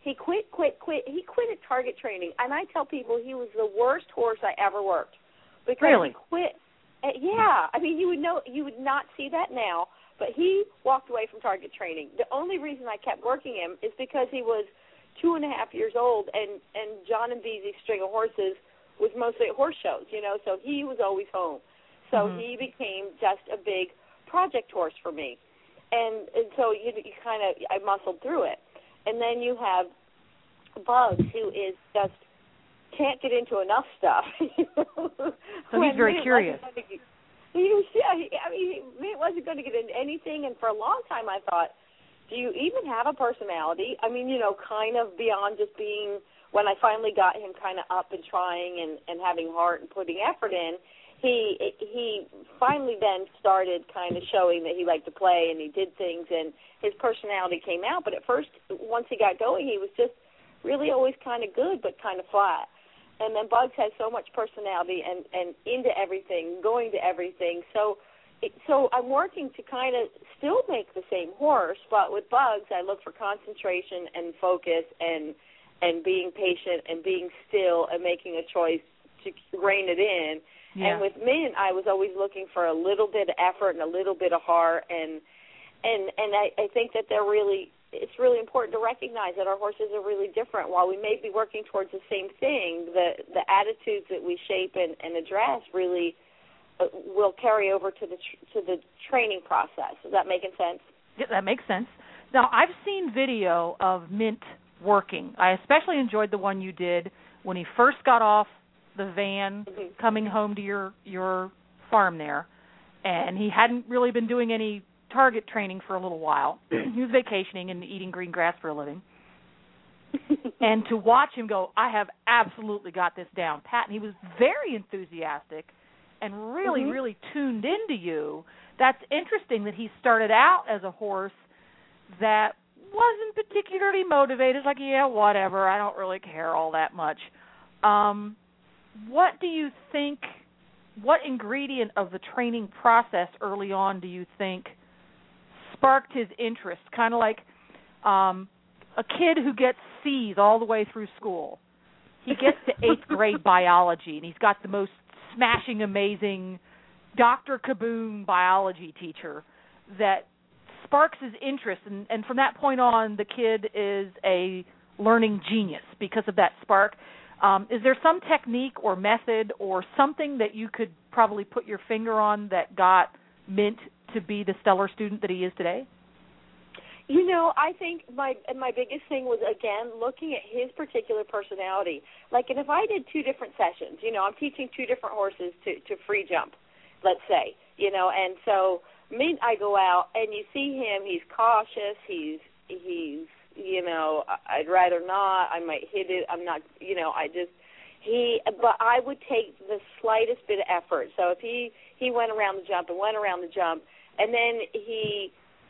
He quit, quit, quit. He quit at target training, and I tell people he was the worst horse I ever worked because really? he quit. Uh, yeah, I mean, you would know, you would not see that now, but he walked away from target training. The only reason I kept working him is because he was two and a half years old, and and John and Beezy's String of Horses was mostly at horse shows, you know, so he was always home. So mm-hmm. he became just a big project horse for me, and and so you, you kind of I muscled through it. And then you have Bugs, who is just can't get into enough stuff. So he's very curious. Get, he was, yeah, he, I mean, he wasn't going to get into anything. And for a long time, I thought, do you even have a personality? I mean, you know, kind of beyond just being. When I finally got him kind of up and trying and, and having heart and putting effort in, he he finally then started kind of showing that he liked to play and he did things and his personality came out. But at first, once he got going, he was just really always kind of good but kind of flat. And then Bugs has so much personality and, and into everything, going to everything. So it, so I'm working to kind of still make the same horse, but with Bugs, I look for concentration and focus and and being patient and being still and making a choice to rein it in. Yeah. And with Mint, I was always looking for a little bit of effort and a little bit of heart, and and and I, I think that they're really, it's really important to recognize that our horses are really different. While we may be working towards the same thing, the the attitudes that we shape and, and address really uh, will carry over to the tr- to the training process. Is that making sense? Yeah, that makes sense. Now, I've seen video of Mint working. I especially enjoyed the one you did when he first got off the van mm-hmm. coming home to your your farm there, and he hadn't really been doing any target training for a little while. He was vacationing and eating green grass for a living. And to watch him go, I have absolutely got this down pat, and he was very enthusiastic and really, mm-hmm. really tuned into you. That's interesting that he started out as a horse that wasn't particularly motivated, like, yeah, whatever, I don't really care all that much. Um, what do you think, what ingredient of the training process early on do you think sparked his interest? Kind of like um, a kid who gets C's all the way through school. He gets to eighth grade biology, and he's got the most smashing, amazing Doctor Kaboom biology teacher that sparks his interest, and, and from that point on, the kid is a learning genius because of that spark. Um, is there some technique or method or something that you could probably put your finger on that got Mint to be the stellar student that he is today? You know, I think my my biggest thing was, again, looking at his particular personality. Like, and if I did two different sessions, you know, I'm teaching two different horses to, to free jump, let's say, you know, and so Mint, I go out and you see him, he's cautious, he's, he's, you know, I'd rather not, I might hit it, I'm not, you know, I just, he, but I would take the slightest bit of effort. So if he, he went around the jump and went around the jump, and then he,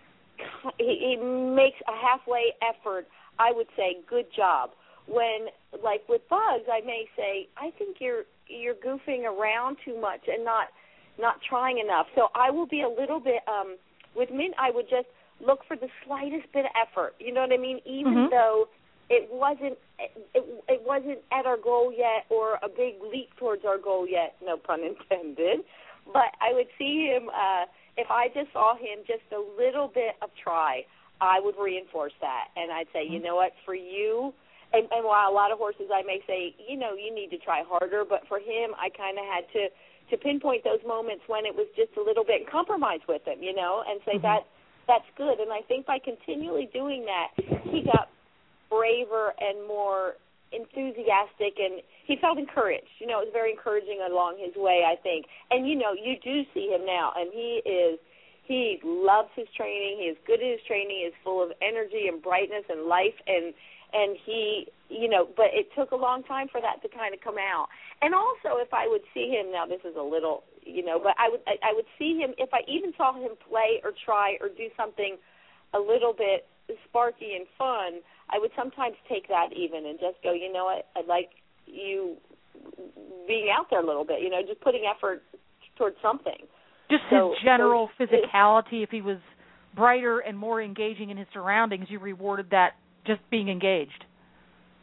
he, he makes a halfway effort, I would say, good job. When, like with Bugs, I may say, I think you're, you're goofing around too much and not, not trying enough. So I will be a little bit, um, with Mint, I would just look for the slightest bit of effort. You know what I mean? Even mm-hmm. though it wasn't, it, it wasn't at our goal yet or a big leap towards our goal yet, no pun intended. But I would see him, uh, if I just saw him just a little bit of try, I would reinforce that. And I'd say, mm-hmm. you know what, for you, and, and while a lot of horses I may say, you know, you need to try harder, but for him, I kind of had to, to pinpoint those moments when it was just a little bit and compromise with him, you know, and say mm-hmm. that that's good. And I think by continually doing that, he got braver and more enthusiastic, and he felt encouraged. You know, it was very encouraging along his way, I think. And, you know, you do see him now, and he is, he loves his training. He is good at his training. He is full of energy and brightness and life, and and he, you know, but it took a long time for that to kind of come out. And also, if I would see him, now this is a little, you know, but I would I, I would see him, if I even saw him play or try or do something a little bit sparky and fun, I would sometimes take that even and just go, you know what, I'd like you being out there a little bit, you know, just putting effort towards something. Just so, his general so physicality, if he was brighter and more engaging in his surroundings, you rewarded that just being engaged.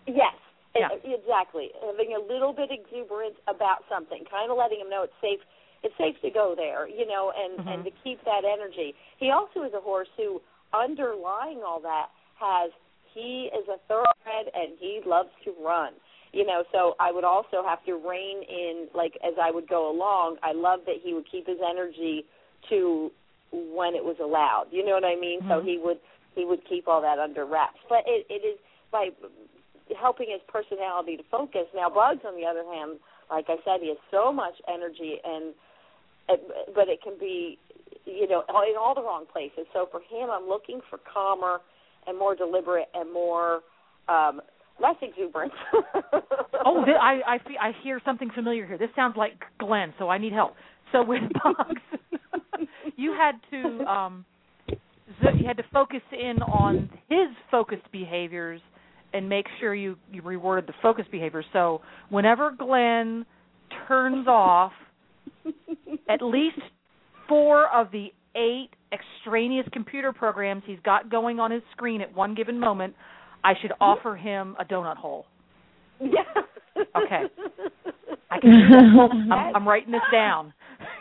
Yes, yeah. it, exactly. Having a little bit exuberance about something, kind of letting him know it's safe. It's safe to go there, you know, and, mm-hmm. and to keep that energy. He also is a horse who, underlying all that, has he is a thoroughbred and he loves to run. You know, so I would also have to rein in, like, as I would go along, I love that he would keep his energy to when it was allowed. You know what I mean? Mm-hmm. So he would he would keep all that under wraps. But it, it is by helping his personality to focus. Now, Bugs, on the other hand, like I said, he has so much energy, and but it can be, you know, in all the wrong places. So for him, I'm looking for calmer and more deliberate and more um, less exuberance. oh, th- I I, feel, I hear something familiar here. This sounds like Glenn, so I need help. So with Bugs, you had to um, you had to focus in on his focused behaviors and make sure you, you rewarded the focused behaviors. So whenever Glenn turns off at least four of the eight extraneous computer programs he's got going on his screen at one given moment, I should offer him a donut hole. Yeah. Okay. I can do that. I'm, I'm writing this down.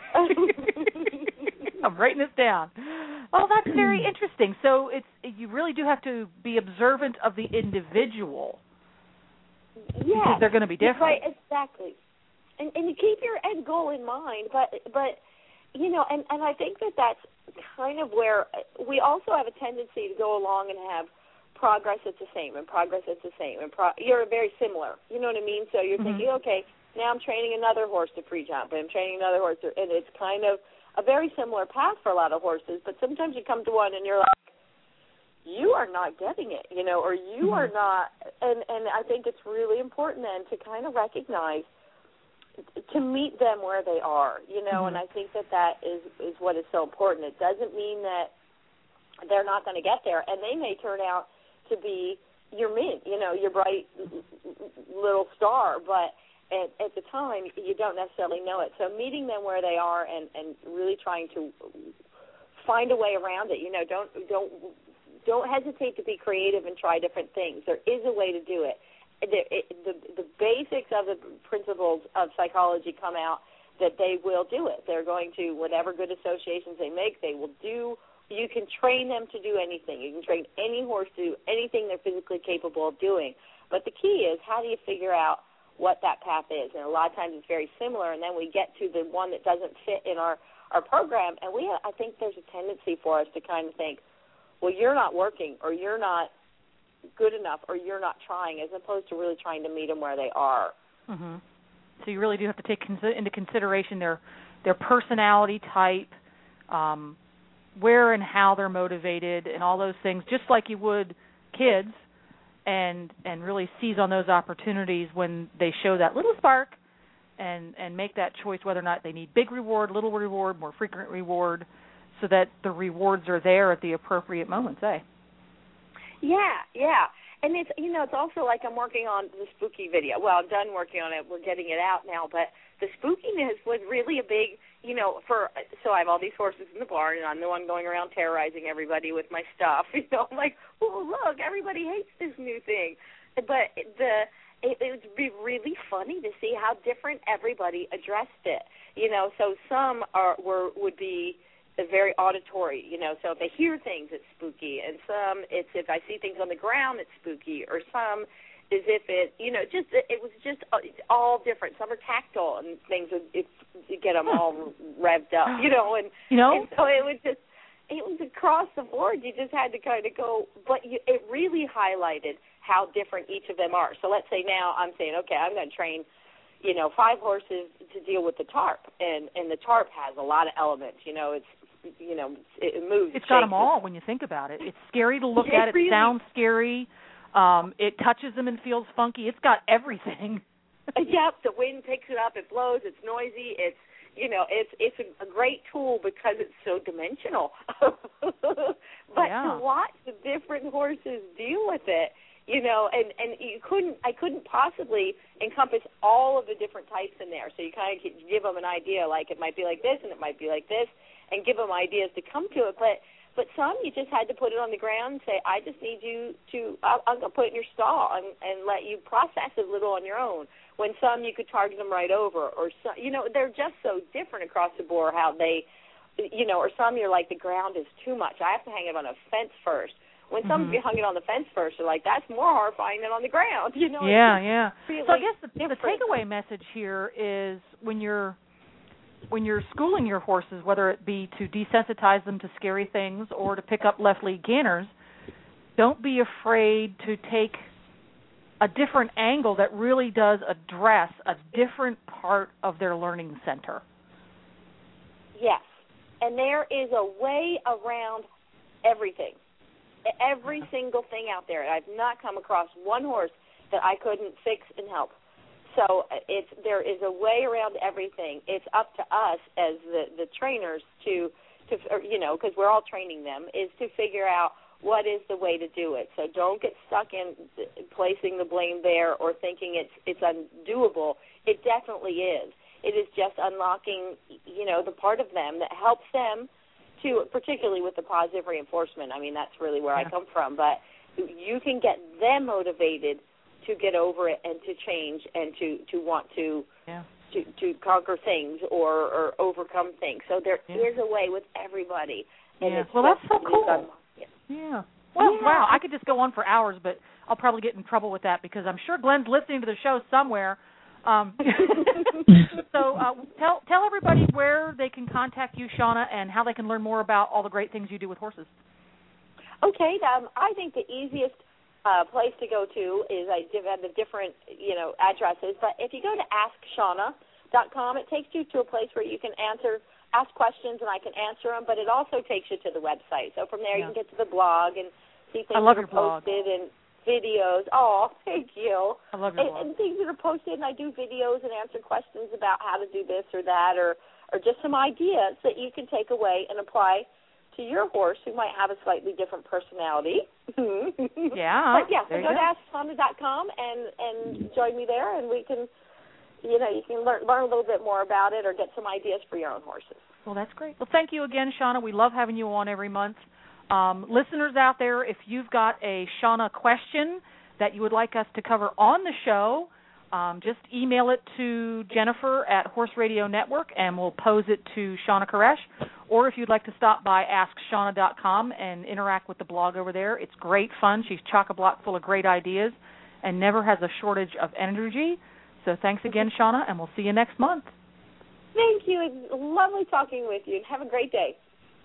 I'm writing this down. Well, that's very interesting. So it's you really do have to be observant of the individual. Yeah. Because they're going to be different. Right, exactly. And and you keep your end goal in mind, but but you know, and, and I think that that's kind of where we also have a tendency to go along and have progress that's the same and progress that's the same and pro- you're very similar. You know what I mean? So you're mm-hmm. thinking, okay, now I'm training another horse to free jump, and I'm training another horse, to, and it's kind of a very similar path for a lot of horses. But sometimes you come to one and you're like, you are not getting it, you know, or you mm-hmm. are not. And and I think it's really important then to kind of recognize, to meet them where they are, you know, mm-hmm. and I think that that is, is what is so important. It doesn't mean that they're not going to get there, and they may turn out to be your mint, you know, your bright little star, but at, at the time you don't necessarily know it. So meeting them where they are and, and really trying to find a way around it, you know, don't don't don't hesitate to be creative and try different things. There is a way to do it. The, it, the the basics of the principles of psychology come out that they will do it. They're going to, whatever good associations they make, they will do. You can train them to do anything. You can train any horse to do anything they're physically capable of doing. But the key is, how do you figure out what that path is? And a lot of times it's very similar, and then we get to the one that doesn't fit in our, our program, and we I think there's a tendency for us to kind of think, well, you're not working, or you're not good enough, or you're not trying, as opposed to really trying to meet them where they are. Mm-hmm. So you really do have to take cons- into consideration their their personality type, um, where and how they're motivated, and all those things, just like you would kids, and and really seize on those opportunities when they show that little spark, and and make that choice whether or not they need big reward, little reward, more frequent reward, so that the rewards are there at the appropriate moments, eh? Yeah, yeah. And it's, you know, it's also like I'm working on the spooky video. Well, I'm done working on it. We're getting it out now. But the spookiness was really a big, you know, for, so I have all these horses in the barn, and I'm the one going around terrorizing everybody with my stuff. You know, I'm like, oh, look, everybody hates this new thing. But the, it, it would be really funny to see how different everybody addressed it. You know, so some are were would be very auditory, you know, so if they hear things, it's spooky, and some, it's if I see things on the ground, it's spooky, or some is if it, you know, just, it was just all different. Some are tactile, and things would it, you get them all revved up, you know, and, you know? and so it was just, it was across the board. You just had to kind of go, but you, it really highlighted how different each of them are. So let's say now I'm saying, okay, I'm going to train, you know, five horses to deal with the tarp, and, and the tarp has a lot of elements, you know, it's, you know, it moves. It's got them all when you think about it. It's scary to look at. It really sounds scary. Um, it touches them and feels funky. It's got everything. Yep, the wind picks it up. It blows. It's noisy. It's, you know, it's it's a, a great tool because it's so dimensional. But yeah. to watch the different horses deal with it You know, and and you couldn't. I couldn't possibly encompass all of the different types in there. So you kind of give them an idea, like it might be like this and it might be like this, and give them ideas to come to it. But but some you just had to put it on the ground and say, I just need you to. I'll, I'm gonna put it in your stall and, and let you process it a little on your own. When some you could target them right over, or some, you know, they're just so different across the board how they, you know, or some you're like the ground is too much. I have to hang it on a fence first. When some mm-hmm. of you hung it on the fence first, they're like, that's more horrifying than on the ground, you know? Yeah, yeah. Really so I guess the, the different. takeaway message here is when you're when you're schooling your horses, whether it be to desensitize them to scary things or to pick up left lead ganners, don't be afraid to take a different angle that really does address a different part of their learning center. Yes, and there is a way around everything. Every single thing out there. I've not come across one horse that I couldn't fix and help. So it's there is a way around everything. It's up to us as the, the trainers to, to or, you know, because we're all training them, is to figure out what is the way to do it. So don't get stuck in placing the blame there or thinking it's it's undoable. It definitely is. It is just unlocking, you know, the part of them that helps them to, particularly with the positive reinforcement. I mean, that's really where yeah. I come from. But you can get them motivated to get over it and to change and to, to want to, yeah. to to conquer things or, or overcome things. So there yeah. is a way with everybody. And yeah. it's Well, that's so cool. Yeah. yeah. Well, yeah. wow, I could just go on for hours, but I'll probably get in trouble with that because I'm sure Glenn's listening to the show somewhere. Um, so uh, tell tell everybody where they can contact you, Shauna, and how they can learn more about all the great things you do with horses. Okay, um, I think the easiest uh, place to go to is I give them the different you know addresses. But if you go to ask shauna dot com, it takes you to a place where you can answer ask questions and I can answer them. But it also takes you to the website. So from there yeah. you can get to the blog and see things I love that your are posted blog. and videos. Oh, thank you. I love your and, blog. and things that are posted, and I do videos and answer questions about how to do this or that, or, or just some ideas that you can take away and apply to your horse who might have a slightly different personality. yeah. But yeah, so there go you to ask shauna dot com and, and join me there, and we can, you know, you can learn, learn a little bit more about it or get some ideas for your own horses. Well, that's great. Well, thank you again, Shauna. We love having you on every month. Um, listeners out there, if you've got a Shauna question that you would like us to cover on the show, um, just email it to Jennifer at Horse Radio Network, and we'll pose it to Shauna Koresh. Or if you'd like to stop by ask shauna dot com and interact with the blog over there, it's great fun. She's chock-a-block full of great ideas and never has a shortage of energy. So thanks again, Shauna, and we'll see you next month. Thank you. It's lovely talking with you. Have a great day.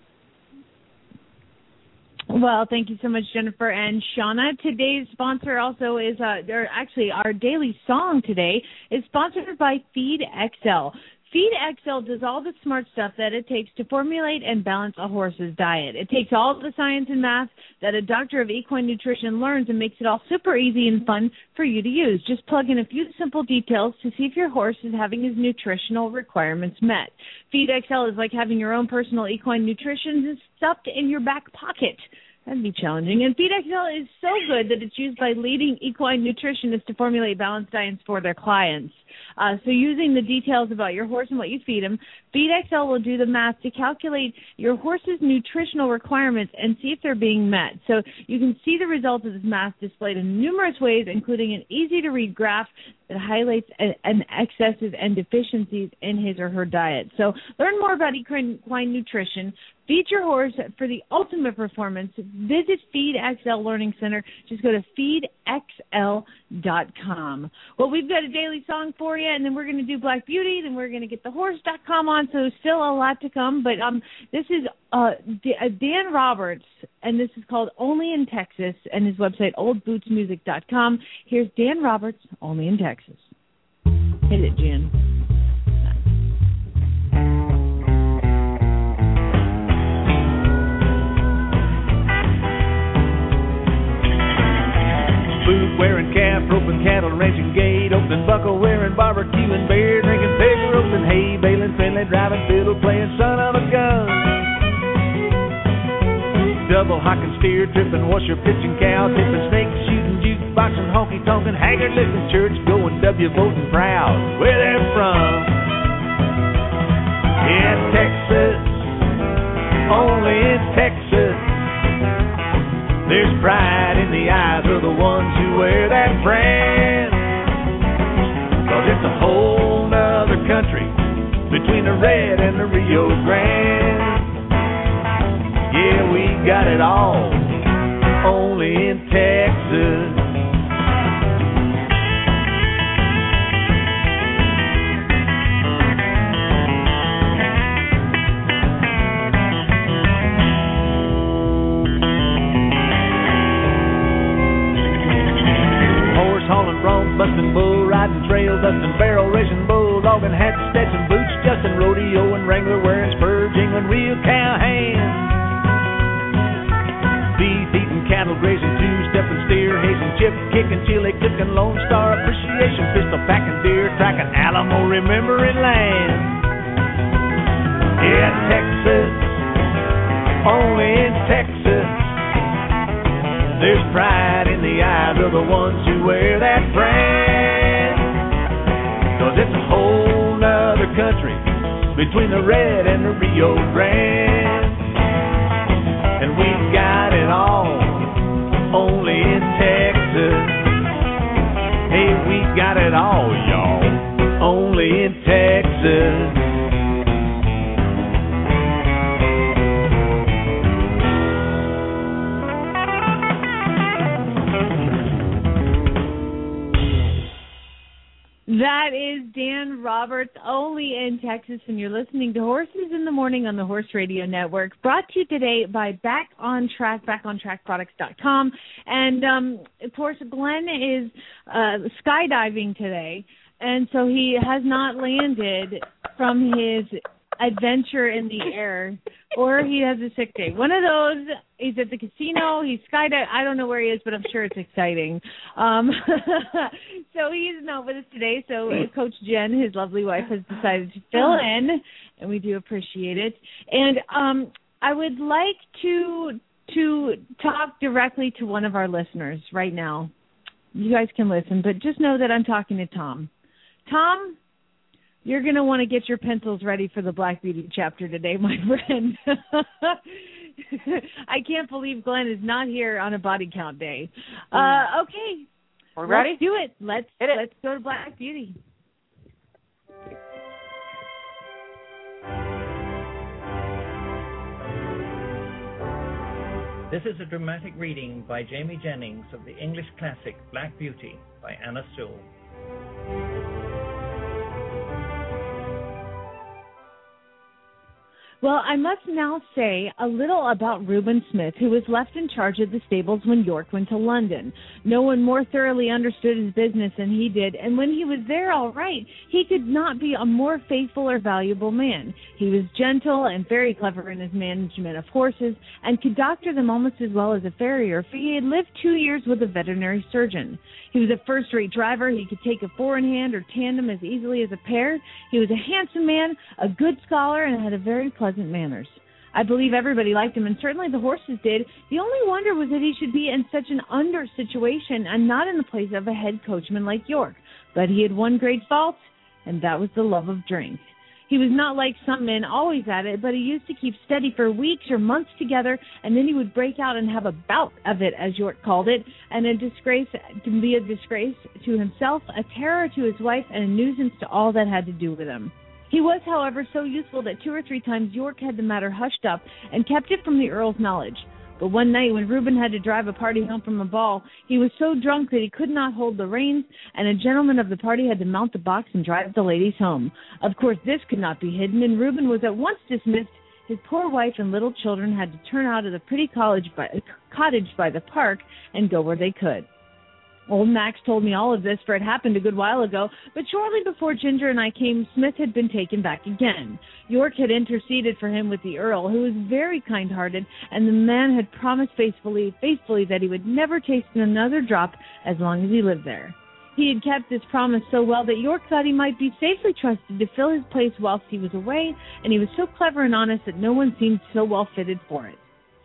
Well, thank you so much, Jennifer and Shauna. Today's sponsor also is, uh, or actually our daily song today is sponsored by Feed X L. Feed X L does all the smart stuff that it takes to formulate and balance a horse's diet. It takes all the science and math that a doctor of equine nutrition learns and makes it all super easy and fun for you to use. Just plug in a few simple details to see if your horse is having his nutritional requirements met. Feed X L is like having your own personal equine nutrition stuffed in your back pocket. That'd be challenging. And Feed X L is so good that it's used by leading equine nutritionists to formulate balanced diets for their clients. Uh, so using the details about your horse and what you feed him, Feed X L will do the math to calculate your horse's nutritional requirements and see if they're being met. So you can see the results of this math displayed in numerous ways, including an easy-to-read graph that highlights an excesses and deficiencies in his or her diet. So learn more about equine nutrition. Feed your horse for the ultimate performance. Visit Feed X L Learning Center. Just go to feed x l dot com. Well, we've got a daily song for you, and then we're going to do Black Beauty, then we're going to get the horse dot com on, so still a lot to come. But um, this is uh, D- uh, Dan Roberts, and this is called Only in Texas, and his website, old boots music dot com. Here's Dan Roberts, Only in Texas. Hit it, Jan. Boot-wearing, calf-roping, cattle-ranching, gate opening, buckle-wearing, barbecuing, beer drinking, pig roasting, hay baling, fiddling, driving, fiddle playing, son of a gun. Double hocking, steer tripping, washer pitching, cow tipping, snake shooting, jukebox boxing, honky tonkin', haggard looking, church going, W voting proud. Where they're from? In Texas, only in Texas. There's pride in the eyes of the ones who wear that brand. 'Cause it's a whole nother country between the red and the Rio Grande. Yeah, we got it all, only in Texas. Horse hauling, bronc busting, bull riding, trail dusting, barrel racing, bulldogging, hat Stetson boots, Justin rodeo and Wrangler wearing spur, jingling real cow hands. Beef eating, cattle grazing, two-stepping, steer hazing, chip kicking, chili cooking, Lone Star appreciation, pistol packing, deer tracking, Alamo remembering land. Yeah, Texas, only in Texas. There's pride in the eyes of the ones who wear that brand. 'Cause it's a whole nother country between the red and the Rio Grande. And we've got it all, only in Texas. Hey, we got it all, y'all, only in Texas. That is Dan Roberts, only in Texas, and you're listening to Horses in the Morning on the Horse Radio Network, brought to you today by Back on Track, back on track products dot com. And, um, of course, Glenn is uh, skydiving today, and so he has not landed from his adventure in the air, or he has a sick day. One of those. He's at the casino. He's skydiving. I don't know where he is, but I'm sure it's exciting. Um, so he's not with us today. So Coach Jen, his lovely wife, has decided to fill in, and we do appreciate it. And um, I would like to to talk directly to one of our listeners right now. You guys can listen, but just know that I'm talking to Tom. Tom, you're going to want to get your pencils ready for the Black Beauty chapter today, my friend. I can't believe Glenn is not here on a body count day. Uh, okay. We're ready? Let's do it. Let's, Hit it. Let's go to Black Beauty. This is a dramatic reading by Jamie Jennings of the English classic Black Beauty by Anna Sewell. Well, I must now say a little about Reuben Smith, who was left in charge of the stables when York went to London. No one more thoroughly understood his business than he did, and when he was there all right, he could not be a more faithful or valuable man. He was gentle and very clever in his management of horses, and could doctor them almost as well as a farrier, for he had lived two years with a veterinary surgeon. He was a first-rate driver. He could take a four-in-hand or tandem as easily as a pair. He was a handsome man, a good scholar, and had a very pleasant manners. I believe everybody liked him, and certainly the horses did. The only wonder was that he should be in such an under situation and not in the place of a head coachman like York. But he had one great fault, and that was the love of drink. He was not like some men, always at it, but he used to keep steady for weeks or months together, and then he would break out and have a bout of it, as York called it, and a disgrace to be a disgrace to himself, a terror to his wife, and a nuisance to all that had to do with him. He was, however, so useful that two or three times York had the matter hushed up and kept it from the Earl's knowledge. But one night when Reuben had to drive a party home from a ball, he was so drunk that he could not hold the reins, and a gentleman of the party had to mount the box and drive the ladies home. Of course, this could not be hidden, and Reuben was at once dismissed. His poor wife and little children had to turn out of the pretty college by, cottage by the park and go where they could. Old Max told me all of this, for it happened a good while ago, but shortly before Ginger and I came, Smith had been taken back again. York had interceded for him with the Earl, who was very kind-hearted, and the man had promised faithfully, faithfully that he would never taste another drop as long as he lived there. He had kept his promise so well that York thought he might be safely trusted to fill his place whilst he was away, and he was so clever and honest that no one seemed so well fitted for it.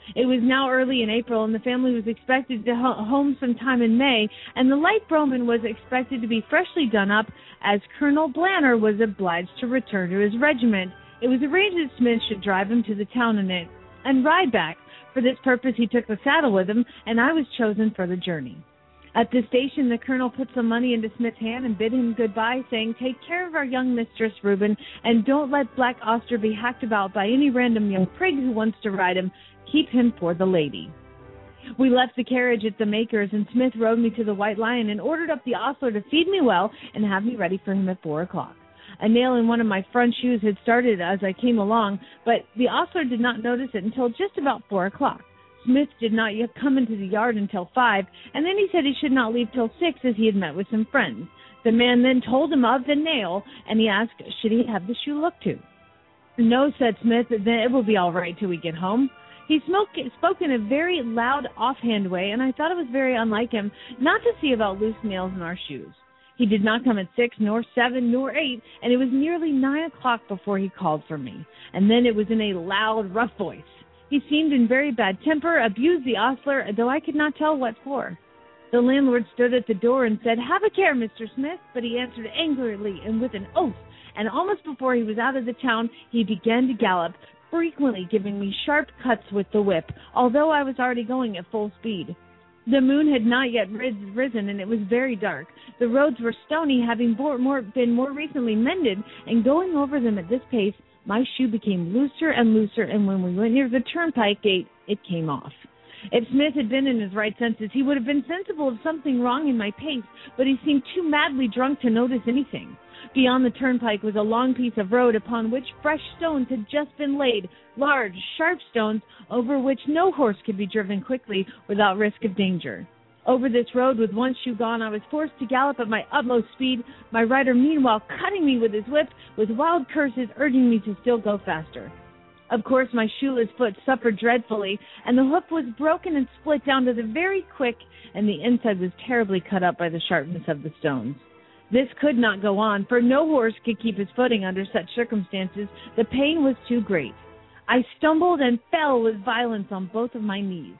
It was now early in April, and the family was expected to ho- home sometime in May, and the light Bowman was expected to be freshly done up as Colonel Blanner was obliged to return to his regiment. It was arranged that Smith should drive him to the town in it and ride back. For this purpose, he took the saddle with him, and I was chosen for the journey. At the station, the colonel put some money into Smith's hand and bid him goodbye, saying, "Take care of our young mistress, Reuben, and don't let Black Oster be hacked about by any random young prig who wants to ride him. Keep him for the lady." We left the carriage at the maker's, and Smith rode me to the White Lion and ordered up the ostler to feed me well and have me ready for him at four o'clock. A nail in one of my front shoes had started as I came along, but the ostler did not notice it until just about four o'clock. Smith did not yet come into the yard until five, and then he said he should not leave till six as he had met with some friends. The man then told him of the nail, and he asked, should he have the shoe looked to? "No," said Smith, "then it will be all right till we get home." He spoke, spoke in a very loud, offhand way, and I thought it was very unlike him not to see about loose nails in our shoes. He did not come at six, nor seven, nor eight, and it was nearly nine o'clock before he called for me, and then it was in a loud, rough voice. He seemed in very bad temper, abused the ostler, though I could not tell what for. The landlord stood at the door and said, "Have a care, Mister Smith," but he answered angrily and with an oath, and almost before he was out of the town, he began to gallop, frequently giving me sharp cuts with the whip, although I was already going at full speed. The moon had not yet risen, and it was very dark. The roads were stony, having more, been more recently mended, and going over them at this pace, my shoe became looser and looser, and when we went near the turnpike gate, it came off. If Smith had been in his right senses, he would have been sensible of something wrong in my pace, but he seemed too madly drunk to notice anything. Beyond the turnpike was a long piece of road upon which fresh stones had just been laid, large, sharp stones over which no horse could be driven quickly without risk of danger. Over this road, with one shoe gone, I was forced to gallop at my utmost speed, my rider meanwhile cutting me with his whip, with wild curses urging me to still go faster. Of course, my shoeless foot suffered dreadfully, and the hoof was broken and split down to the very quick, and the inside was terribly cut up by the sharpness of the stones. This could not go on, for no horse could keep his footing under such circumstances. The pain was too great. I stumbled and fell with violence on both of my knees.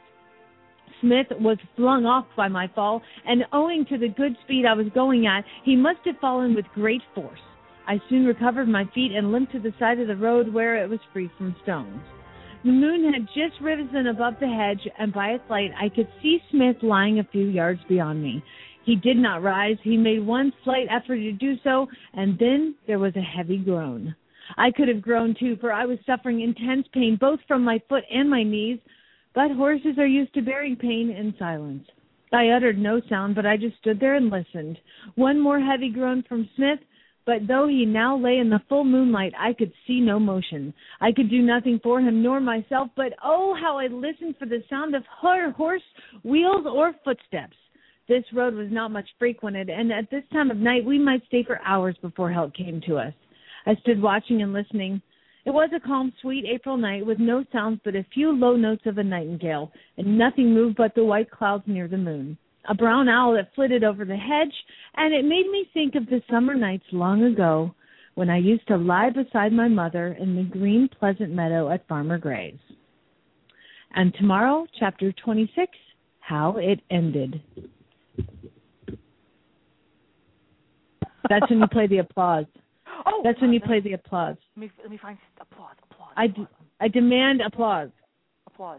Smith was flung off by my fall, and owing to the good speed I was going at, he must have fallen with great force. I soon recovered my feet and limped to the side of the road where it was free from stones. The moon had just risen above the hedge, and by its light I could see Smith lying a few yards beyond me. He did not rise. He made one slight effort to do so, and then there was a heavy groan. I could have groaned too, for I was suffering intense pain both from my foot and my knees, but horses are used to bearing pain in silence. I uttered no sound, but I just stood there and listened. One more heavy groan from Smith, but though he now lay in the full moonlight, I could see no motion. I could do nothing for him nor myself, but oh, how I listened for the sound of horse, wheels, or footsteps. This road was not much frequented, and at this time of night we might stay for hours before help came to us. I stood watching and listening. It was a calm, sweet April night with no sounds but a few low notes of a nightingale, and nothing moved but the white clouds near the moon. A brown owl that flitted over the hedge, and it made me think of the summer nights long ago when I used to lie beside my mother in the green, pleasant meadow at Farmer Gray's. And tomorrow, chapter twenty-six, How It Ended. That's when you play the applause. Oh, that's when you play the applause. Let me let me find applause. Applause. I, d- I demand applause. Applause.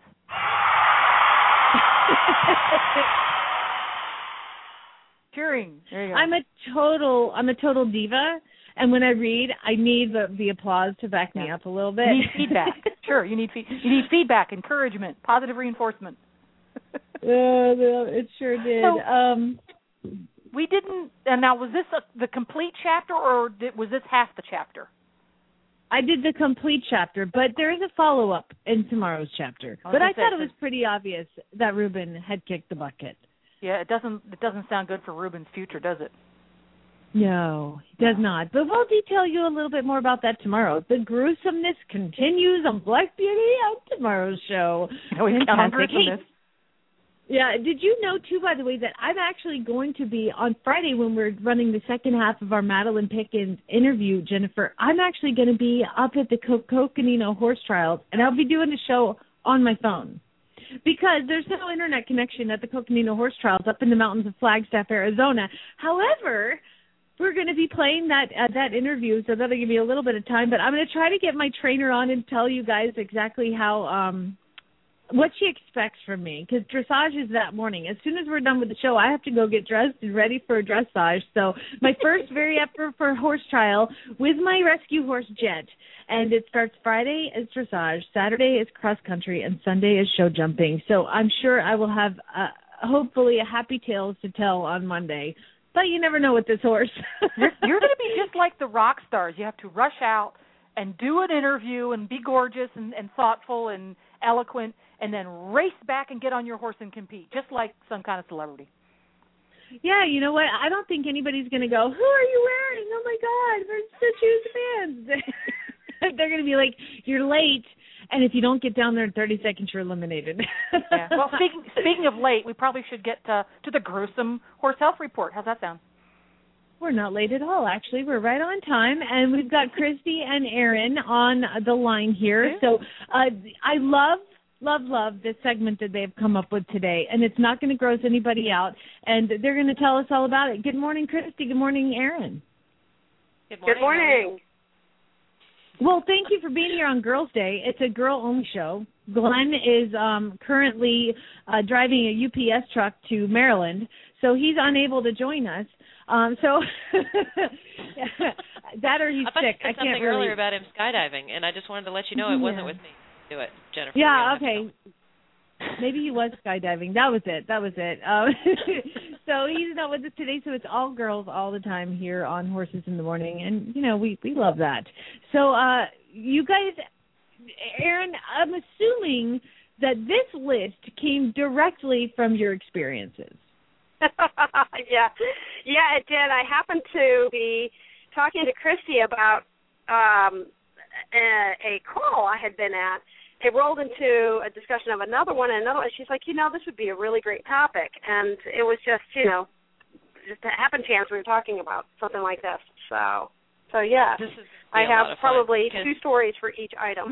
Cheering. There you go. I'm a total. I'm a total diva, and when I read, I need the, the applause to back yeah. me up a little bit. You need feedback. Sure, you need fe- you need feedback, encouragement, positive reinforcement. uh, it sure did. So, um, we didn't. And now, was this a, the complete chapter, or did, was this half the chapter? I did the complete chapter, but there is a follow-up in tomorrow's chapter. I but I thought it was pretty obvious that Reuben had kicked the bucket. Yeah, it doesn't. It doesn't sound good for Reuben's future, does it? No, it does not. But we'll detail you a little bit more about that tomorrow. The gruesomeness continues on Black Beauty on tomorrow's show. No, we count on gruesomeness. Hey, yeah, did you know, too, by the way, that I'm actually going to be, on Friday when we're running the second half of our Madeline Pickens interview, Jennifer, I'm actually going to be up at the Co- Coconino Horse Trials, and I'll be doing the show on my phone. because there's no internet connection at the Coconino Horse Trials up in the mountains of Flagstaff, Arizona. However, we're going to be playing that uh, that interview, so that'll give me a little bit of time. But I'm going to try to get my trainer on and tell you guys exactly how um, what she expects from me, because dressage is that morning. As soon as we're done with the show, I have to go get dressed and ready for dressage. So my first very effort for horse trial with my rescue horse, Jet. And it starts Friday as dressage, Saturday is cross country, and Sunday is show jumping. So I'm sure I will have, uh, hopefully, a happy tales to tell on Monday. But you never know with this horse. You're, you're going to be just like the rock stars. You have to rush out and do an interview and be gorgeous and, and thoughtful and eloquent, and then race back and get on your horse and compete, just like some kind of celebrity. Yeah, you know what? I don't think anybody's going to go, who are you wearing? Oh, my God, we're such huge fans. They're going to be like, you're late, and if you don't get down there in thirty seconds, you're eliminated. Yeah. Well, speaking speaking of late, we probably should get uh, to the gruesome horse health report. How's that sound? We're not late at all, actually. We're right on time, and we've got Christy and Aaron on the line here. So uh, I love, love, love this segment that they've come up with today, and it's not going to gross anybody out, and they're going to tell us all about it. Good morning, Christy. Good morning, Aaron. Good morning. Good morning. Well, thank you for being here on Girls' Day. It's a girl-only show. Glenn is um, currently uh, driving a U P S truck to Maryland, so he's unable to join us. Um, so that or he's I thought sick. You said I can't something really... earlier about him skydiving, and I just wanted to let you know it yeah. wasn't with me. Do it, Jennifer. Yeah, okay. Maybe he was skydiving. That was it. That was it. Um, so he's not with us today, so it's all girls all the time here on Horses in the Morning, and, you know, we, we love that. So uh, you guys, Aaron, I'm assuming that this list came directly from your experiences. yeah, yeah, it did. I happened to be talking to Christy about um, a, a call I had been at. It rolled into a discussion of another one and another one. She's like, you know, this would be a really great topic. And it was just, you know, just a happen chance we were talking about something like this. So, so yeah, this is I have probably two stories for each item.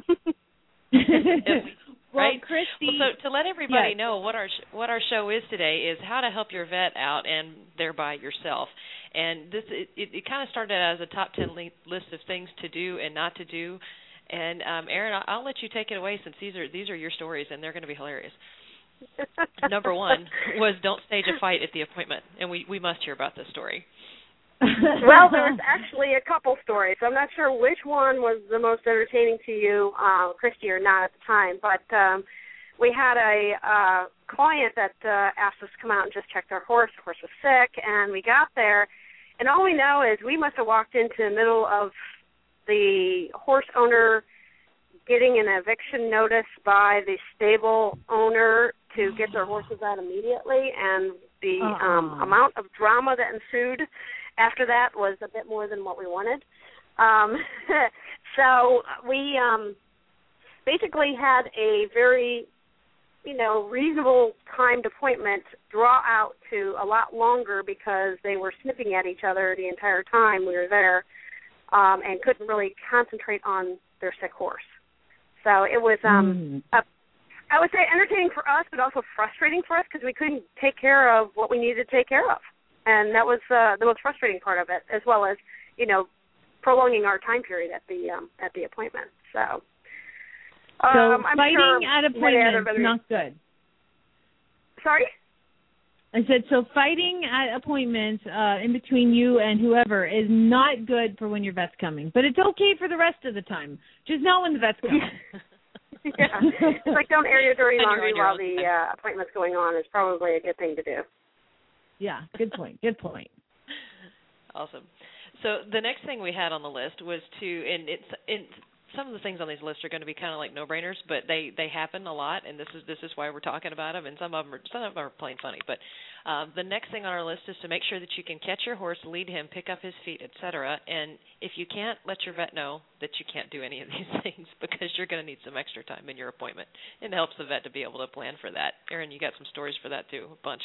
Right, well, Christy. Well, so to let everybody yes. know what our sh- what our show is today is how to help your vet out and thereby yourself. And this it, it, it kind of started as a top ten li- list of things to do and not to do. And um, Aaron, I'll, I'll let you take it away since these are these are your stories and they're going to be hilarious. Number one was don't stage a fight at the appointment, and we we must hear about this story. Well, there's actually a couple stories. I'm not sure which one was the most entertaining to you, uh, Christy, or not at the time, but um, we had a uh, client that uh, asked us to come out and just check their horse. The horse was sick, and we got there, and all we know is we must have walked into the middle of the horse owner getting an eviction notice by the stable owner to get their horses out immediately, and the uh-uh. um, amount of drama that ensued after that was a bit more than what we wanted. Um, so we um, basically had a very, you know, reasonable timed appointment draw out to a lot longer because they were snipping at each other the entire time we were there um, and couldn't really concentrate on their sick horse. So it was, um, mm. a, I would say, entertaining for us, but also frustrating for us because we couldn't take care of what we needed to take care of. And that was uh, the most frustrating part of it, as well as, you know, prolonging our time period at the um, at the appointment. So, so um, I'm fighting sure at appointments is not good. Sorry? I said, so fighting at appointments uh, in between you and whoever is not good for when your vet's coming. But it's okay for the rest of the time. Just not when the vet's coming. Yeah. It's like don't air your dirty laundry while the uh, appointment's going on is probably a good thing to do. Yeah, good point, good point. Awesome. So the next thing we had on the list was to, and it's, it's some of the things on these lists are going to be kind of like no-brainers, but they, they happen a lot, and this is this is why we're talking about them, and some of them are, some of them are plain funny. But um, the next thing on our list is to make sure that you can catch your horse, lead him, pick up his feet, et cetera. And if you can't, let your vet know that you can't do any of these things because you're going to need some extra time in your appointment, and it helps the vet to be able to plan for that. Aaron, you got some stories for that too, a bunch.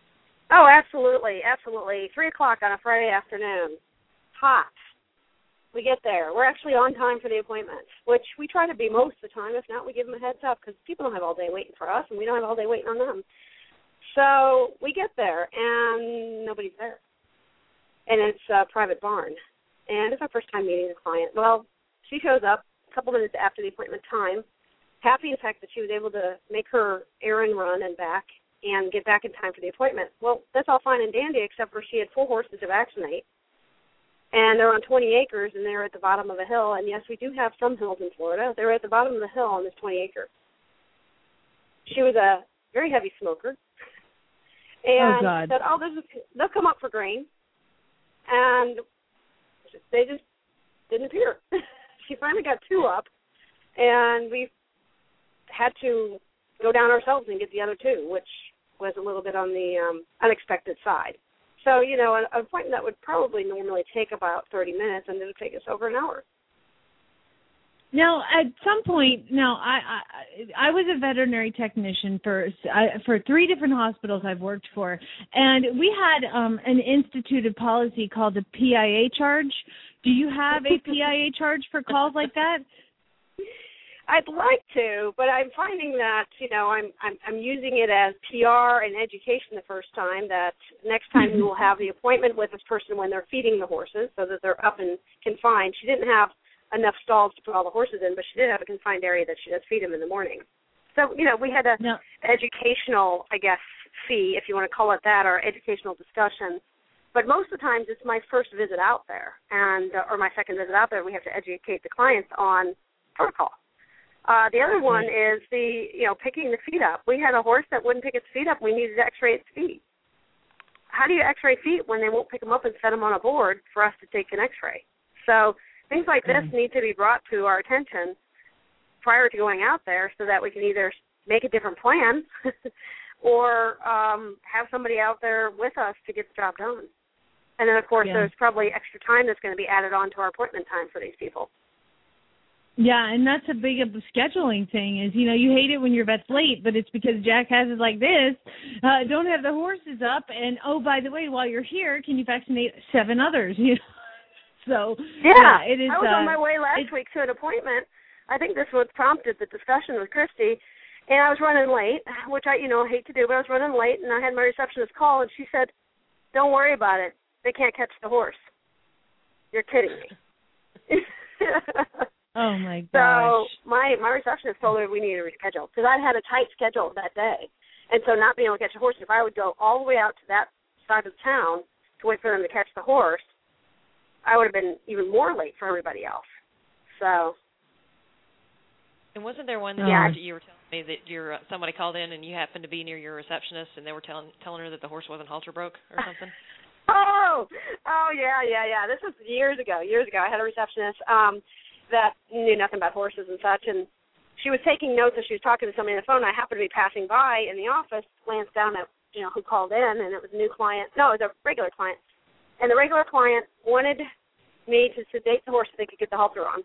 Oh, absolutely, absolutely. Three o'clock on a Friday afternoon. Hot. We get there. We're actually on time for the appointment, which we try to be most of the time. If not, we give them a heads up because people don't have all day waiting for us, and we don't have all day waiting on them. So we get there, and nobody's there. And it's a private barn. And it's our first time meeting the client. Well, she shows up a couple minutes after the appointment time, happy in fact that she was able to make her errand run and back and get back in time for the appointment. Well, that's all fine and dandy, except for she had four horses to vaccinate. And they're on twenty acres, and they're at the bottom of a hill. And, yes, we do have some hills in Florida. They're at the bottom of the hill on this twenty acre. She was a very heavy smoker. And oh, God. said, oh, this is, they'll come up for grain. And they just didn't appear. She finally got two up, and we had to go down ourselves and get the other two, which was a little bit on the um, unexpected side. So, you know, an appointment that would probably normally take about thirty minutes, and it would take us over an hour. Now, at some point, now I I, I was a veterinary technician for I, for three different hospitals I've worked for, and we had um, an instituted policy called the P I A charge. Do you have a P I A charge for calls like that? I'd like to, but I'm finding that, you know, I'm I'm I'm using it as P R and education the first time, that next time we will have the appointment with this person when they're feeding the horses so that they're up and confined. She didn't have enough stalls to put all the horses in, but she did have a confined area that she does feed them in the morning. So, you know, we had a no. educational, I guess, fee, if you want to call it that, or educational discussion. But most of the times it's my first visit out there, and uh, or my second visit out there. We have to educate the clients on protocol. Uh, the other one is the, you know, picking the feet up. We had a horse that wouldn't pick its feet up. We needed to x-ray its feet. How do you x-ray feet when they won't pick them up and set them on a board for us to take an x-ray? So things like this need to be brought to our attention prior to going out there so that we can either make a different plan or um, have somebody out there with us to get the job done. And then, of course, yeah. there's probably extra time that's going to be added on to our appointment time for these people. Yeah, and that's a big of a scheduling thing is, you know, you hate it when your vet's late, but it's because jackasses like this uh, don't have the horses up. And, oh, by the way, while you're here, can you vaccinate seven others? You know? So, yeah, yeah it is. I was uh, on my way last week to an appointment. I think this was prompted the discussion with Christy, and I was running late, which I, you know, hate to do, but I was running late, and I had my receptionist call, and she said, don't worry about it. They can't catch the horse. You're kidding me. Oh, my gosh. So my, my receptionist told her we needed to reschedule because I'd had a tight schedule that day. And so not being able to catch a horse, if I would go all the way out to that side of town to wait for them to catch the horse, I would have been even more late for everybody else. So. And wasn't there one that yeah. you were telling me that your, uh, somebody called in and you happened to be near your receptionist and they were telling telling her that the horse wasn't halter broke or something? oh, oh yeah, yeah, yeah. This was years ago, years ago. I had a receptionist um, that knew nothing about horses and such, and she was taking notes as she was talking to somebody on the phone. I happened to be passing by in the office, glanced down at, you know, who called in, and it was a new client. No, it was a regular client. And the regular client wanted me to sedate the horse so they could get the halter on.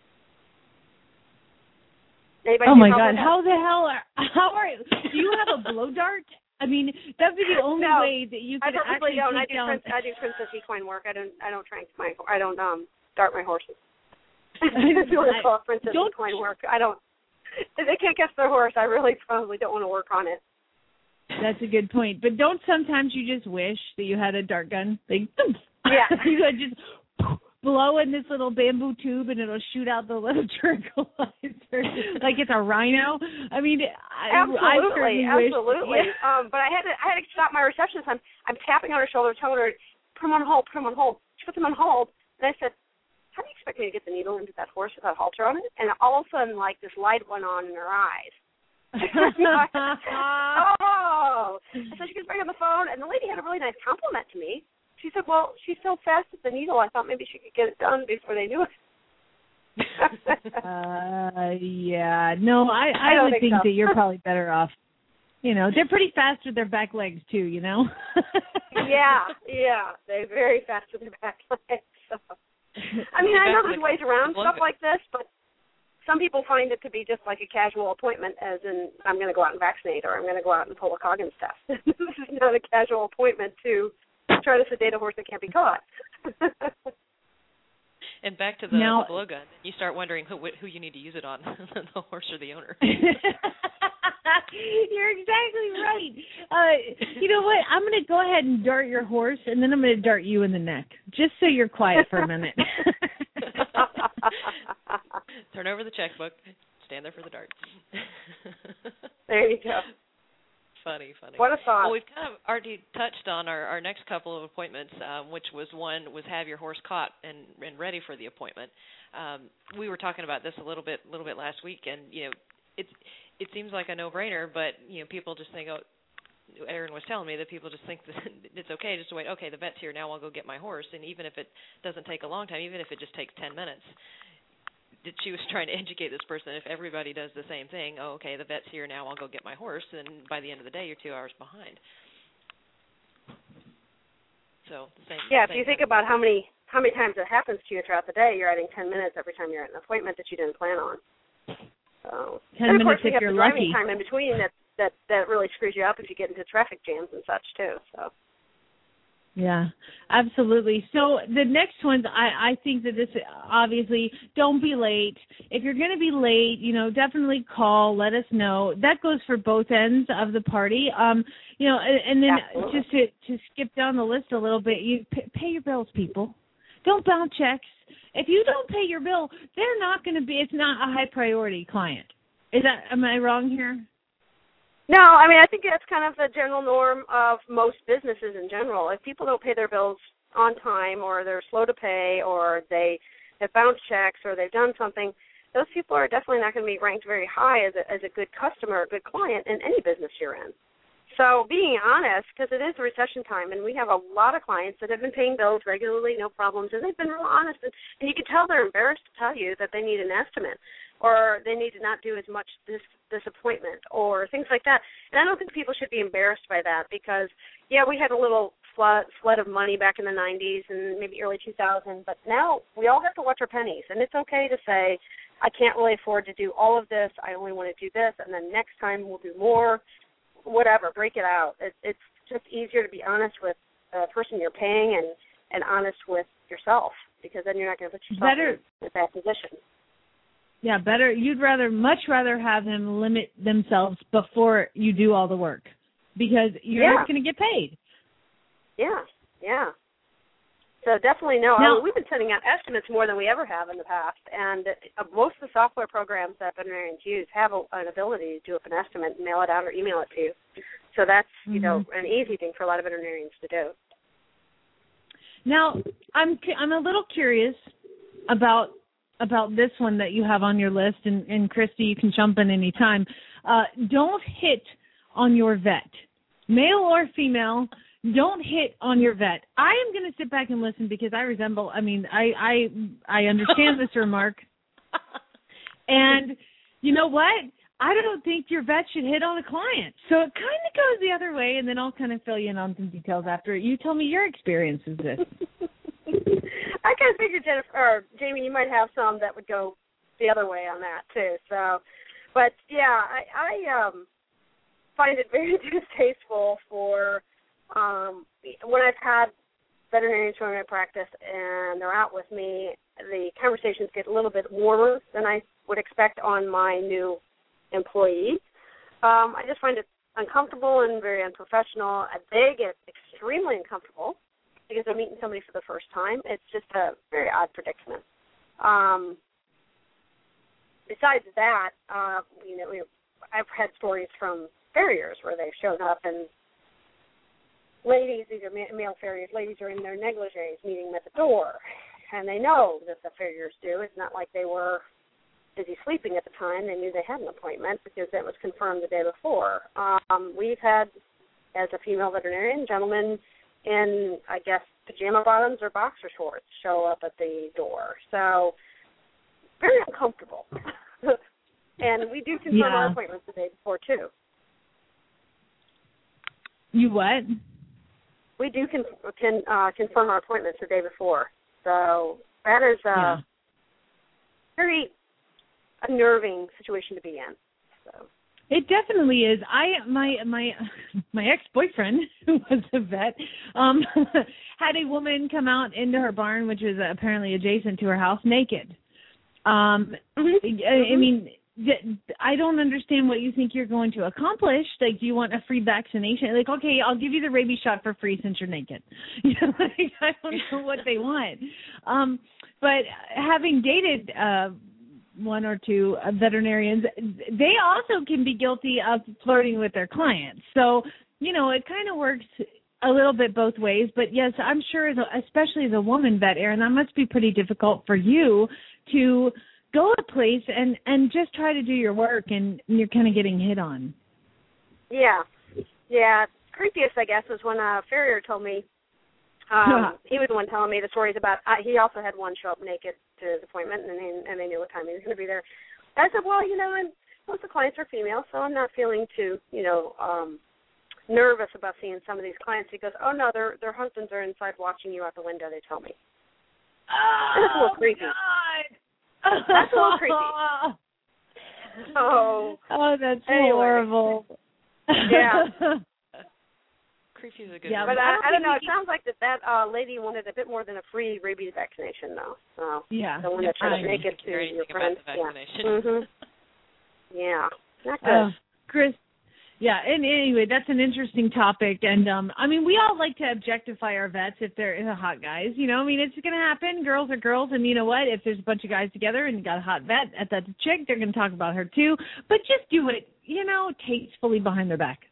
Anybody oh, my God. How the hell are, how are you? Do you have a blow dart? I mean, that would be the only no, way that you could I actually don't. take I do, down... prince, I do princess equine work. I don't I don't train my, I don't um, dart my horses. If you want to call it princess don't, equine work, I don't. If they can't catch their horse, I really probably don't want to work on it. That's a good point. But don't sometimes you just wish that you had a dart gun? Like, yeah. You could just blow in this little bamboo tube and it'll shoot out the little tranquilizer like it's a rhino. I mean, I, absolutely, I absolutely. Wish, yeah. Um, but I had to, I had to stop my receptionist. I'm, I'm tapping on her shoulder, telling her, put him on hold, put him on hold. She puts him on hold, and I said, how do you expect me to get the needle into that horse without halter on it? And all of a sudden, like, this light went on in her eyes. oh! So she gets back on the phone, and the lady had a really nice compliment to me. She said, well, she's so fast with the needle, I thought maybe she could get it done before they knew it. uh, yeah. No, I, I, I would think, think so. that you're probably better off. You know, they're pretty fast with their back legs, too, you know? yeah, yeah. They're very fast with their back legs. So. I mean, I know there's ways around stuff like this, but some people find it to be just like a casual appointment, as in, I'm going to go out and vaccinate, or I'm going to go out and pull a Coggins test. This is not a casual appointment to try to sedate a horse that can't be caught. And back to the, now, the blowgun, you start wondering who who you need to use it on, the horse or the owner. You're exactly right. Uh, you know what? I'm going to go ahead and dart your horse, and then I'm going to dart you in the neck, just so you're quiet for a minute. Turn over the checkbook. Stand there for the dart. There you go. Funny, funny. What a thought. Well, we've kind of already touched on our, our next couple of appointments, um, which was one was have your horse caught and, and ready for the appointment. Um, we were talking about this a little bit, little bit last week, and you know, it's it seems like a no-brainer, but you know, people just think, oh, Erin was telling me that people just think that it's okay just to wait. Okay, the vet's here now. I'll go get my horse, and even if it doesn't take a long time, even if it just takes ten minutes. That she was trying to educate this person. If everybody does the same thing, oh, okay, the vet's here now, I'll go get my horse, and by the end of the day, you're two hours behind. So the same. Yeah, same if you think thing. about how many how many times it happens to you throughout the day, you're adding ten minutes every time you're at an appointment that you didn't plan on. So, ten and of minutes course, we if have you're the driving lucky. time in between that, that that really screws you up if you get into traffic jams and such too. So. Yeah, absolutely. So the next ones, I, I think that this, obviously, don't be late. If you're going to be late, you know, definitely call, let us know. That goes for both ends of the party. Um, you know, and, and then Absolutely. just to, to skip down the list a little bit, you p- pay your bills, people. Don't bounce checks. If you don't pay your bill, they're not going to be, it's not a high priority client. Is that, am I wrong here? No, I mean, I think that's kind of the general norm of most businesses in general. If people don't pay their bills on time, or they're slow to pay, or they have bounced checks, or they've done something, those people are definitely not going to be ranked very high as a, as a good customer, a good client in any business you're in. So being honest, because it is a recession time, and we have a lot of clients that have been paying bills regularly, no problems, and they've been real honest, and, and you can tell they're embarrassed to tell you that they need an estimate, or they need to not do as much this this appointment, or things like that. And I don't think people should be embarrassed by that, because, yeah, we had a little flood, flood of money back in the nineties and maybe early two thousand, but now we all have to watch our pennies, and it's okay to say, I can't really afford to do all of this, I only want to do this, and then next time we'll do more, whatever, break it out. It, it's just easier to be honest with the person you're paying, and, and honest with yourself, because then you're not going to put yourself Better. in a bad position. Yeah, better. You'd rather, much rather have them limit themselves before you do all the work, because you're Yeah. not going to get paid. Yeah, yeah. So definitely no. Now, I mean, we've been sending out estimates more than we ever have in the past, and uh, most of the software programs that veterinarians use have a, an ability to do up an estimate and mail it out or email it to you. So that's, you mm-hmm. know, an easy thing for a lot of veterinarians to do. Now, I'm I'm a little curious about about this one that you have on your list, and, and Christy, you can jump in any time. Uh, don't hit on your vet, male or female. Don't hit on your vet. I am going to sit back and listen, because I resemble. I mean, I I I understand this remark, and you know what? I don't think your vet should hit on a client. So it kind of goes the other way, and then I'll kind of fill you in on some details after. You tell me your experience with this. I kind of figured, Jennifer, or Jamie, you might have some that would go the other way on that too. So, but yeah, I, I um, find it very distasteful for um, when I've had veterinarians join my practice and they're out with me, the conversations get a little bit warmer than I would expect on my new employee. Um, I just find it uncomfortable and very unprofessional. They get extremely uncomfortable because they're meeting somebody for the first time. It's just a very odd predicament. Um, besides that, uh, you know, I've had stories from farriers where they've shown up and ladies, these are male farriers, ladies are in their negligees meeting them at the door, and they know that the farriers do. It's not like they were busy sleeping at the time. They knew they had an appointment because that was confirmed the day before. Um, we've had, as a female veterinarian, gentlemen in, I guess, pajama bottoms or boxer shorts show up at the door. So very uncomfortable. And we do confirm yeah. our appointments the day before, too. You what? We do con- can uh, confirm our appointments the day before. So that is a yeah. very unnerving situation to be in. So It definitely is. I my my my ex-boyfriend, who was a vet, um, had a woman come out into her barn, which was apparently adjacent to her house, naked. Um, mm-hmm. I, I mean, I don't understand what you think you're going to accomplish. Like, do you want a free vaccination? Like, okay, I'll give you the rabies shot for free since you're naked. You know, like, I don't know what they want. Um, but having dated uh, one or two uh, veterinarians, they also can be guilty of flirting with their clients. So, you know, it kind of works a little bit both ways. But, yes, I'm sure, as a, especially as a woman vet, Erin, that must be pretty difficult for you to go to a place and, and just try to do your work, and you're kind of getting hit on. Yeah. Yeah. Creepiest, I guess, was when a farrier told me, um, he was the one telling me the stories about, uh, he also had one show up naked to his appointment, and they, and they knew what time he was going to be there. I said, well, you know, and most of the clients are female, so I'm not feeling too, you know, um, nervous about seeing some of these clients. He goes, oh, no, their their husbands are inside watching you out the window, they tell me. Oh, That's a little creepy. God. That's a little creepy. Oh, oh, that's anyway. horrible. Yeah. Creepy is a good yeah, word. But I, I don't know. It he... sounds like that that uh, lady wanted a bit more than a free rabies vaccination, though. So yeah, the one that showed up naked to your friend. Yeah. Mm-hmm. Yeah. Not good. Uh, Chris. Yeah, and anyway, that's an interesting topic, and um, I mean, we all like to objectify our vets if they're the hot guys, you know. I mean, it's going to happen. Girls are girls, and you know what? If there's a bunch of guys together and you got a hot vet at that chick, they're going to talk about her too. But just do it, you know, tastefully behind their back.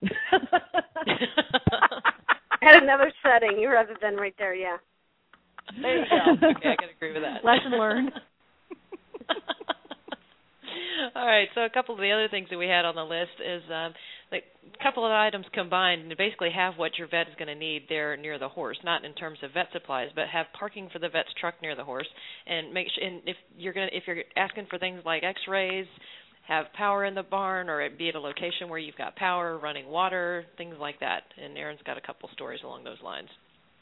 At another setting, rather than right there. Yeah. There you go. Okay, I can agree with that. Lesson learned. All right, so a couple of the other things that we had on the list is um, like a couple of items combined to basically have what your vet is going to need there near the horse, not in terms of vet supplies, but have parking for the vet's truck near the horse, and make sure. And if you're going, if you're asking for things like X-rays, have power in the barn, or it be at a location where you've got power, running water, things like that. And Erin's got a couple stories along those lines.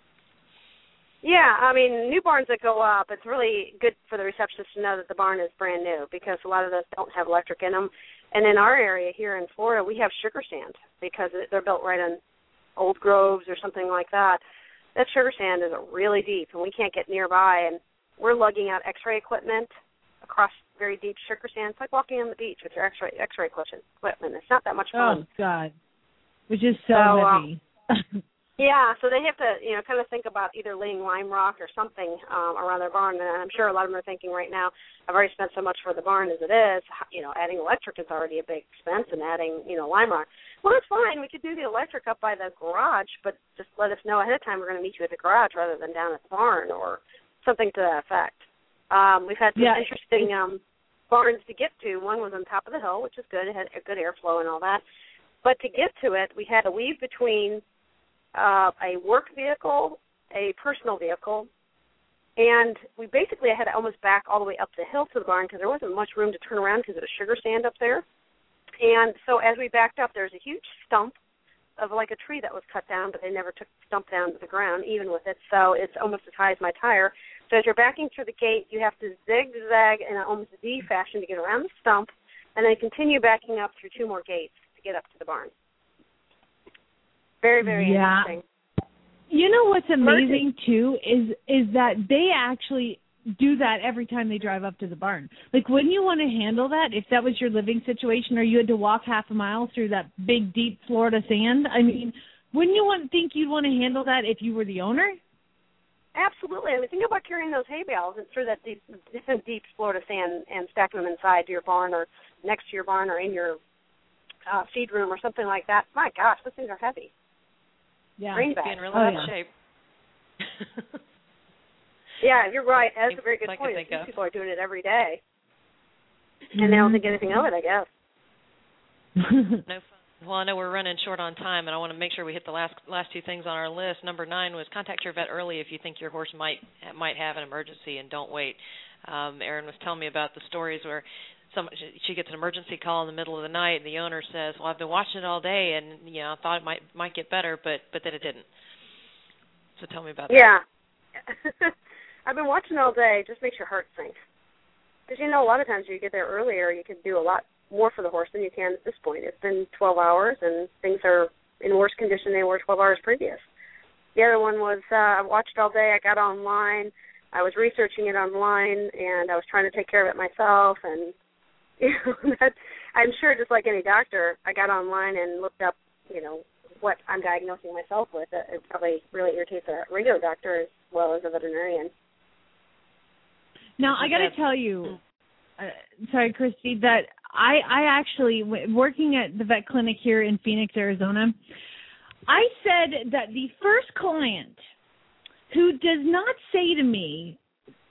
Yeah, I mean, new barns that go up, it's really good for the receptionist to know that the barn is brand new, because a lot of those don't have electric in them. And in our area here in Florida, we have sugar sand because they're built right on old groves or something like that. That sugar sand is really deep, and we can't get nearby. And we're lugging out X-ray equipment across very deep sugar sand. It's like walking on the beach with your X-ray X-ray equipment. It's not that much fun. Oh, God. Which is so, so heavy. Um, Yeah, so they have to, you know, kind of think about either laying lime rock or something um, around their barn. And I'm sure a lot of them are thinking right now, I've already spent so much for the barn as it is. You know, adding electric is already a big expense, and adding, you know, lime rock. Well, that's fine. We could do the electric up by the garage, but just let us know ahead of time we're going to meet you at the garage rather than down at the barn or something to that effect. Um, we've had some yeah. interesting um, barns to get to. One was on top of the hill, which is good. It had a good airflow and all that. But to get to it, we had to weave between Uh, a work vehicle, a personal vehicle, and we basically had to almost back all the way up the hill to the barn because there wasn't much room to turn around because of the sugar sand up there. And so as we backed up, there's a huge stump of like a tree that was cut down, but they never took the stump down to the ground, even with it, so it's almost as high as my tire. So as you're backing through the gate, you have to zigzag in almost a V fashion to get around the stump, and then continue backing up through two more gates to get up to the barn. Very, very yeah. interesting. You know what's amazing, too, is is that they actually do that every time they drive up to the barn. Like, wouldn't you want to handle that if that was your living situation or you had to walk half a mile through that big, deep Florida sand? I mean, wouldn't you want think you'd want to handle that if you were the owner? Absolutely. I mean, think about carrying those hay bales and through that deep, deep Florida sand and stacking them inside your barn or next to your barn or in your uh, feed room or something like that. My gosh, those things are heavy. Yeah, be in really oh, bad yeah. shape. Yeah, you're right. That's a very good I point. think These of. people are doing it every day, Mm-hmm. and they don't think anything of it, I guess. No fun. Well, I know we're running short on time, and I want to make sure we hit the last last two things on our list. Number nine was contact your vet early if you think your horse might might have an emergency, and don't wait. Um, Erin was telling me about the stories where some she gets an emergency call in the middle of the night, and the owner says, "Well, I've been watching it all day, and you know, I thought it might might get better, but but then it didn't." So tell me about that. Yeah. I've been watching all day. It just makes your heart sink. Because, you know, a lot of times you get there earlier, you could do a lot more for the horse than you can at this point. It's been twelve hours, and things are in worse condition than they were twelve hours previous. The other one was uh, I watched all day. I got online. I was researching it online, and I was trying to take care of it myself. And you know, that, I'm sure just like any doctor, I got online and looked up, you know, what I'm diagnosing myself with. It probably really irritates a regular doctor as well as a veterinarian. Now, I got to tell you, uh, sorry, Christy, that I, I actually, working at the vet clinic here in Phoenix, Arizona, I said that the first client who does not say to me,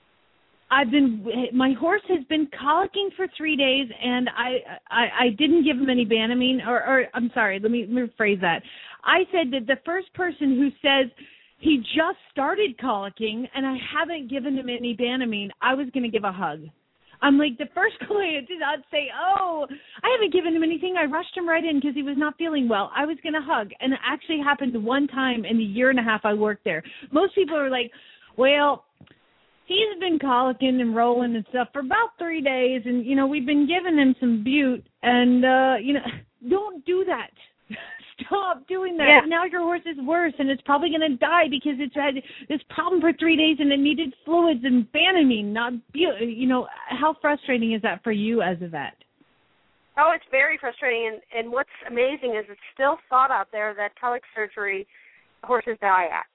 I've been, my horse has been colicking for three days, and I, I, I didn't give him any Banamine, or, or I'm sorry, let me, let me rephrase that. I said that the first person who says he just started colicking and I haven't given him any Banamine, I was going to give a hug. I'm like, the first client did not say, oh, I haven't given him anything. I rushed him right in because he was not feeling well. I was going to hug. And it actually happened one time in the year and a half I worked there. Most people are like, well, he's been colicking and rolling and stuff for about three days. And, you know, we've been giving him some bute. And, uh, you know, don't do that. Stop doing that. Yeah. Now your horse is worse, and it's probably going to die because it's had this problem for three days and it needed fluids and Banamine, not, you know, how frustrating is that for you as a vet? Oh, it's very frustrating, and, and what's amazing is it's still thought out there that colic surgery horses die at.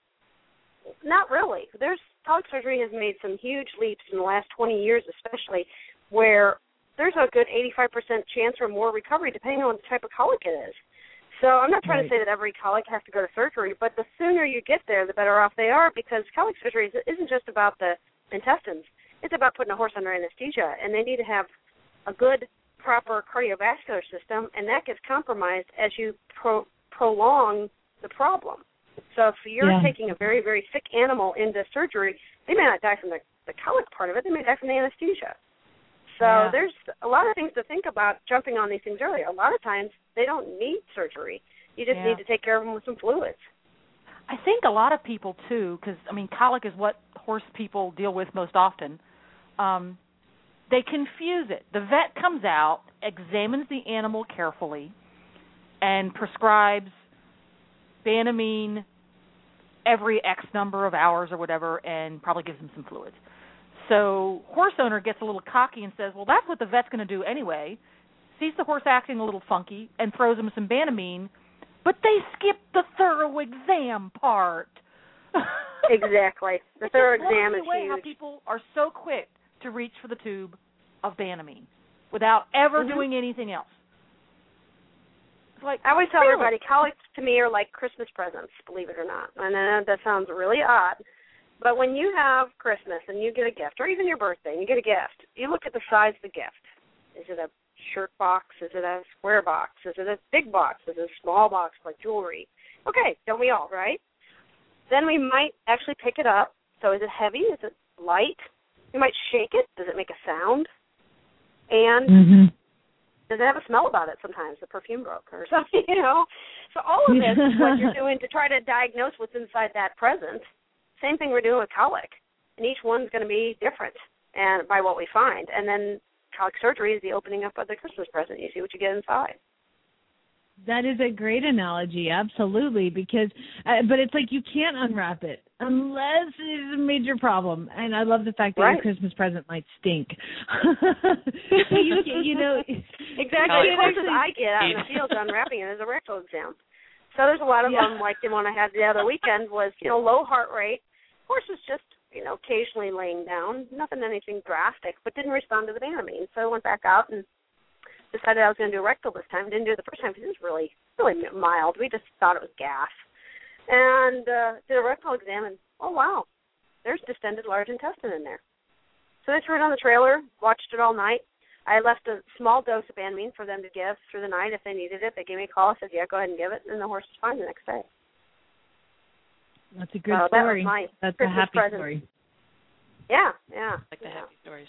Not really. There's colic surgery has made some huge leaps in the last twenty years especially, where there's a good eighty-five percent chance or more recovery depending on the type of colic it is. So I'm not trying right. to say that every colic has to go to surgery, but the sooner you get there, the better off they are, because colic surgery isn't just about the intestines. It's about putting a horse under anesthesia, and they need to have a good, proper cardiovascular system, and that gets compromised as you pro- prolong the problem. So if you're yeah. taking a very, very sick animal into surgery, they may not die from the, the colic part of it. They may die from the anesthesia. So yeah. there's a lot of things to think about jumping on these things earlier. A lot of times they don't need surgery. You just yeah. need to take care of them with some fluids. I think a lot of people, too, because, I mean, colic is what horse people deal with most often, um, they confuse it. The vet comes out, examines the animal carefully, and prescribes Banamine every X number of hours or whatever, and probably gives them some fluids. So horse owner gets a little cocky and says, well, that's what the vet's going to do anyway, sees the horse acting a little funky, and throws him some Banamine, but they skip the thorough exam part. Exactly. The it thorough just blows exam me is away huge. how people are so quick to reach for the tube of Banamine without ever mm-hmm. doing anything else. It's like, I always tell really? everybody, colics to me are like Christmas presents, believe it or not. And I know that sounds really odd. But when you have Christmas and you get a gift, or even your birthday and you get a gift, you look at the size of the gift. Is it a shirt box? Is it a square box? Is it a big box? Is it a small box like jewelry? Okay, don't we all, right? Then we might actually pick it up. So is it heavy? Is it light? You might shake it. Does it make a sound? And mm-hmm. does it have a smell about it sometimes? The perfume broke or something, you know? So all of this is what you're doing to try to diagnose what's inside that present. Same thing we're doing with colic, and each one's going to be different and by what we find. And then colic surgery is the opening up of the Christmas present. You see what you get inside. That is a great analogy, absolutely, because, uh, but it's like you can't unwrap it unless it's a major problem. And I love the fact that right. your Christmas present might stink. you, you know, exactly. The courses I get out in the field unwrapping it is a rectal exam. So there's a lot of yeah. them, like the one I had the other weekend was, you know, low heart rate. Horse was just, you know, occasionally laying down, nothing anything drastic, but didn't respond to the Banamine. So I went back out and decided I was going to do a rectal this time. Didn't do it the first time because it was really, really mild. We just thought it was gas. And uh, did a rectal exam, and oh, wow, there's distended large intestine in there. So they threw it on the trailer, watched it all night. I left a small dose of Banamine for them to give through the night if they needed it. They gave me a call. I said, yeah, go ahead and give it. And the horse was fine the next day. That's a good so story. That was my That's Christmas a happy present. story. Yeah, yeah. Like the yeah. happy stories.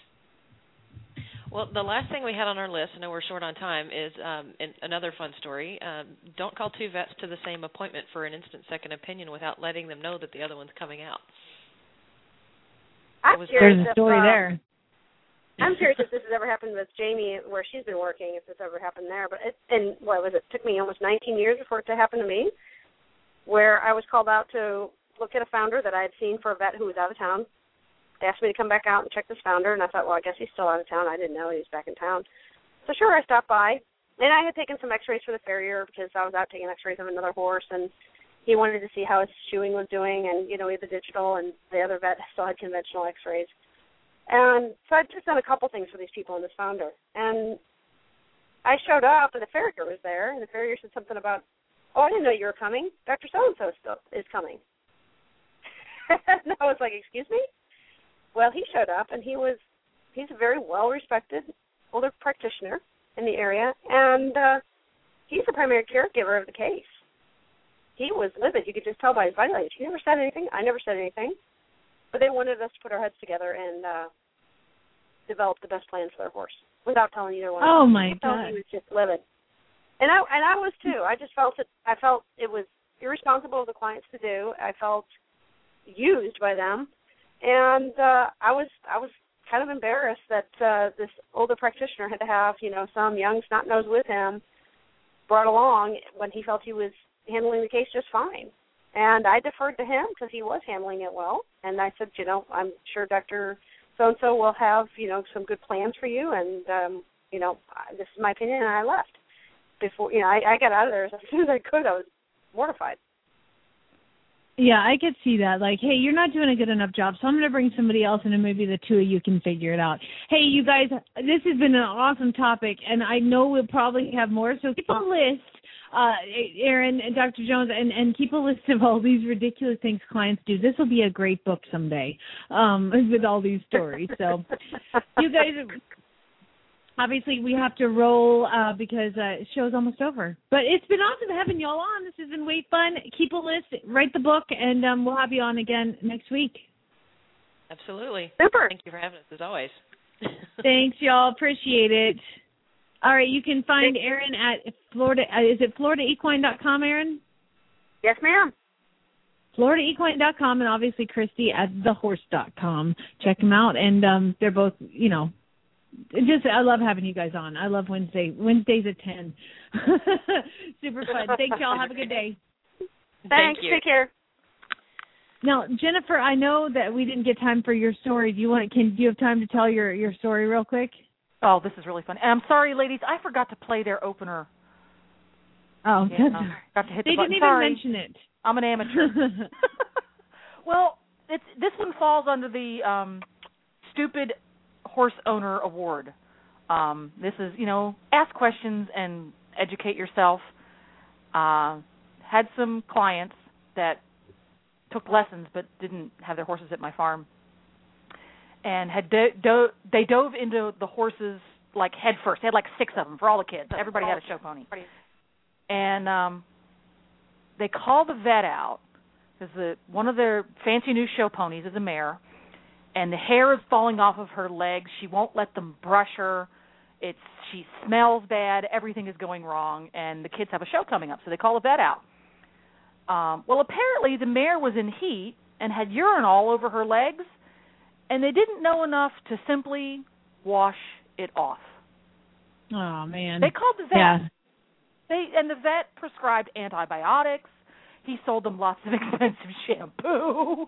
Well, the last thing we had on our list, I know we're short on time, is um, in, another fun story. Um, don't call two vets to the same appointment for an instant second opinion without letting them know that the other one's coming out. I'm There's a story if, uh, there. I'm curious if this has ever happened with Jamie, where she's been working, if this ever happened there. But it, and what was it? It took me almost nineteen years for it to happen to me, where I was called out to look at a founder that I had seen for a vet who was out of town. They asked me to come back out and check this founder, and I thought, well, I guess he's still out of town. I didn't know he was back in town. So sure, I stopped by, and I had taken some x-rays for the farrier because I was out taking x-rays of another horse, and he wanted to see how his shoeing was doing, and, you know, he had the digital, and the other vet still had conventional x-rays. And so I'd just done a couple things for these people and this founder. And I showed up, and the farrier was there, and the farrier said something about, oh, I didn't know you were coming. Doctor So-and-so is coming. And I was like, excuse me? Well, he showed up, and he was, he's a very well-respected older practitioner in the area, and uh, he's the primary caregiver of the case. He was livid. You could just tell by his body language. He never said anything. I never said anything. But they wanted us to put our heads together and uh, develop the best plans for their horse without telling either one. Oh, my so God. He was just livid. And I and I was, too. I just felt it. I felt it was irresponsible of the clients to do. I felt used by them. And uh, I was I was kind of embarrassed that uh, this older practitioner had to have, you know, some young snot-nose with him brought along when he felt he was handling the case just fine. And I deferred to him because he was handling it well. And I said, you know, I'm sure Doctor So-and-so will have, you know, some good plans for you. And, um, you know, this is my opinion, and I left. Before, you know, I, I got out of there as soon as I could. I was mortified. Yeah, I could see that. Like, hey, you're not doing a good enough job, so I'm going to bring somebody else, and then maybe the two of you can figure it out. Hey, you guys, this has been an awesome topic, and I know we'll probably have more, so keep a list, uh, Erin and Doctor Jones, and, and keep a list of all these ridiculous things clients do. This will be a great book someday um, with all these stories. So you guys... Obviously, we have to roll uh, because uh, the show's almost over. But it's been awesome having y'all on. This has been way fun. Keep a list, write the book, and um, we'll have you on again next week. Absolutely. Super. Thank you for having us, as always. Thanks, y'all. Appreciate it. All right, you can find Erin at Florida. Uh, is it Florida Equine dot com, Erin? Yes, ma'am. Florida Equine dot com, and obviously Christy at the horse dot com. Check them out, and um, they're both, you know, Just, I love having you guys on. I love Wednesday. Wednesdays at ten. Super fun. Thank y'all. Have a good day. Thanks. Thank you. Take care. Now, Jennifer, I know that we didn't get time for your story. Do you want? Can do you have time to tell your, your story real quick? Oh, this is really fun. And I'm sorry, ladies, I forgot to play their opener. Oh, yeah, good. Got to hit they the button. didn't even Sorry. mention it. I'm an amateur. Well, it's this one falls under the um, stupid horse owner award. Um, this is, you know, ask questions and educate yourself. Uh, had some clients that took lessons but didn't have their horses at my farm, and had do- do- they dove into the horses like head first. They had like six of them for all the kids. Everybody had a show pony, and um, they called the vet out because the one of their fancy new show ponies is a mare. And the hair is falling off of her legs. She won't let them brush her. It's she smells bad. Everything is going wrong, and the kids have a show coming up, so they call the vet out. Um, well, apparently the mare was in heat and had urine all over her legs, and they didn't know enough to simply wash it off. Oh man! They called the vet. Yeah. They and the vet prescribed antibiotics. He sold them lots of expensive shampoo.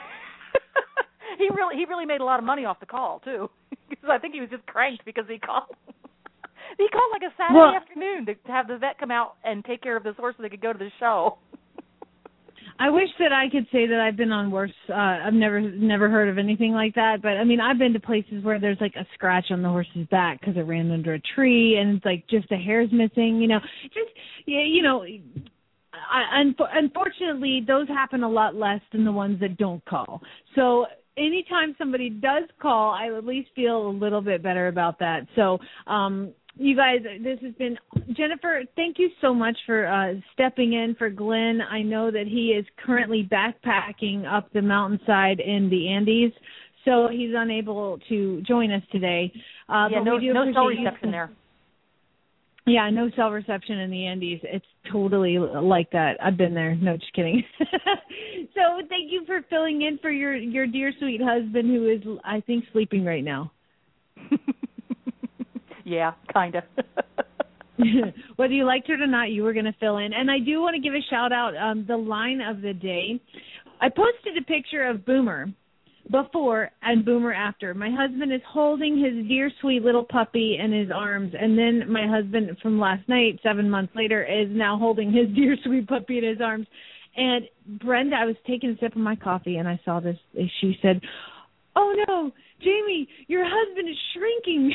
He really he really made a lot of money off the call, too, because I think he was just cranked because he called. He called like a Saturday well, afternoon to, to have the vet come out and take care of this horse so they could go to the show. I wish that I could say that I've been on worse. Uh, I've never never heard of anything like that. But, I mean, I've been to places where there's, like, a scratch on the horse's back because it ran under a tree and it's, like, just a hair's missing, you know. Just, yeah, you know, I, unfortunately, those happen a lot less than the ones that don't call. So anytime somebody does call, I at least feel a little bit better about that. So, um, you guys, this has been Jennifer. Thank you so much for uh, stepping in for Glenn. I know that he is currently backpacking up the mountainside in the Andes, so he's unable to join us today. Uh, yeah, but no, we do no cell appreciate reception you. there. Yeah, no cell reception in the Andes. It's totally like that. I've been there. No, just kidding. So thank you for filling in for your, your dear sweet husband who is, I think, sleeping right now. Yeah, kind of. Whether you liked it or not, you were going to fill in. And I do want to give a shout out. Um, the line of the day. I posted a picture of Boomer before and Boomer after. My husband is holding his dear sweet little puppy in his arms, and then my husband from last night, seven months later, is now holding his dear sweet puppy in his arms. And Brenda, I was taking a sip of my coffee, and I saw this. She said, "Oh no, Jamie, your husband is shrinking."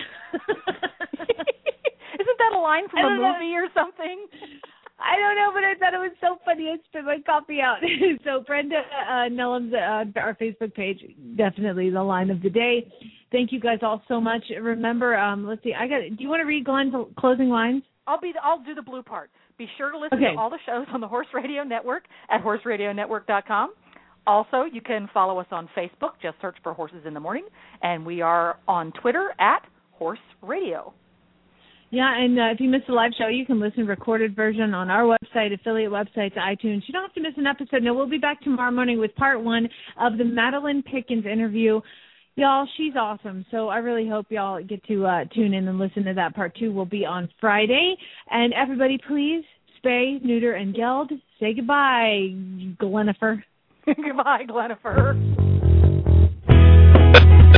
Isn't that a line from a movie know. or something? I don't know, but I thought it was so funny. I spit my coffee out. So Brenda uh, Nellum's uh, our Facebook page, definitely the line of the day. Thank you guys all so much. Remember, um, let's see, I got. Do you want to read Glenn's closing lines? I'll be. I'll do the blue part. Be sure to listen okay. to all the shows on the Horse Radio Network at horse radio network dot com. Also, you can follow us on Facebook. Just search for Horses in the Morning, and we are on Twitter at Horse Radio. Yeah, and uh, if you missed the live show, you can listen to recorded version on our website, affiliate websites, iTunes. You don't have to miss an episode. No, we'll be back tomorrow morning with part one of the Madeline Pickens interview. Y'all, she's awesome. So I really hope y'all get to uh, tune in and listen to that. Part two will be on Friday. And everybody, please spay, neuter, and geld. Say goodbye, Glenifer. Goodbye, Glenifer.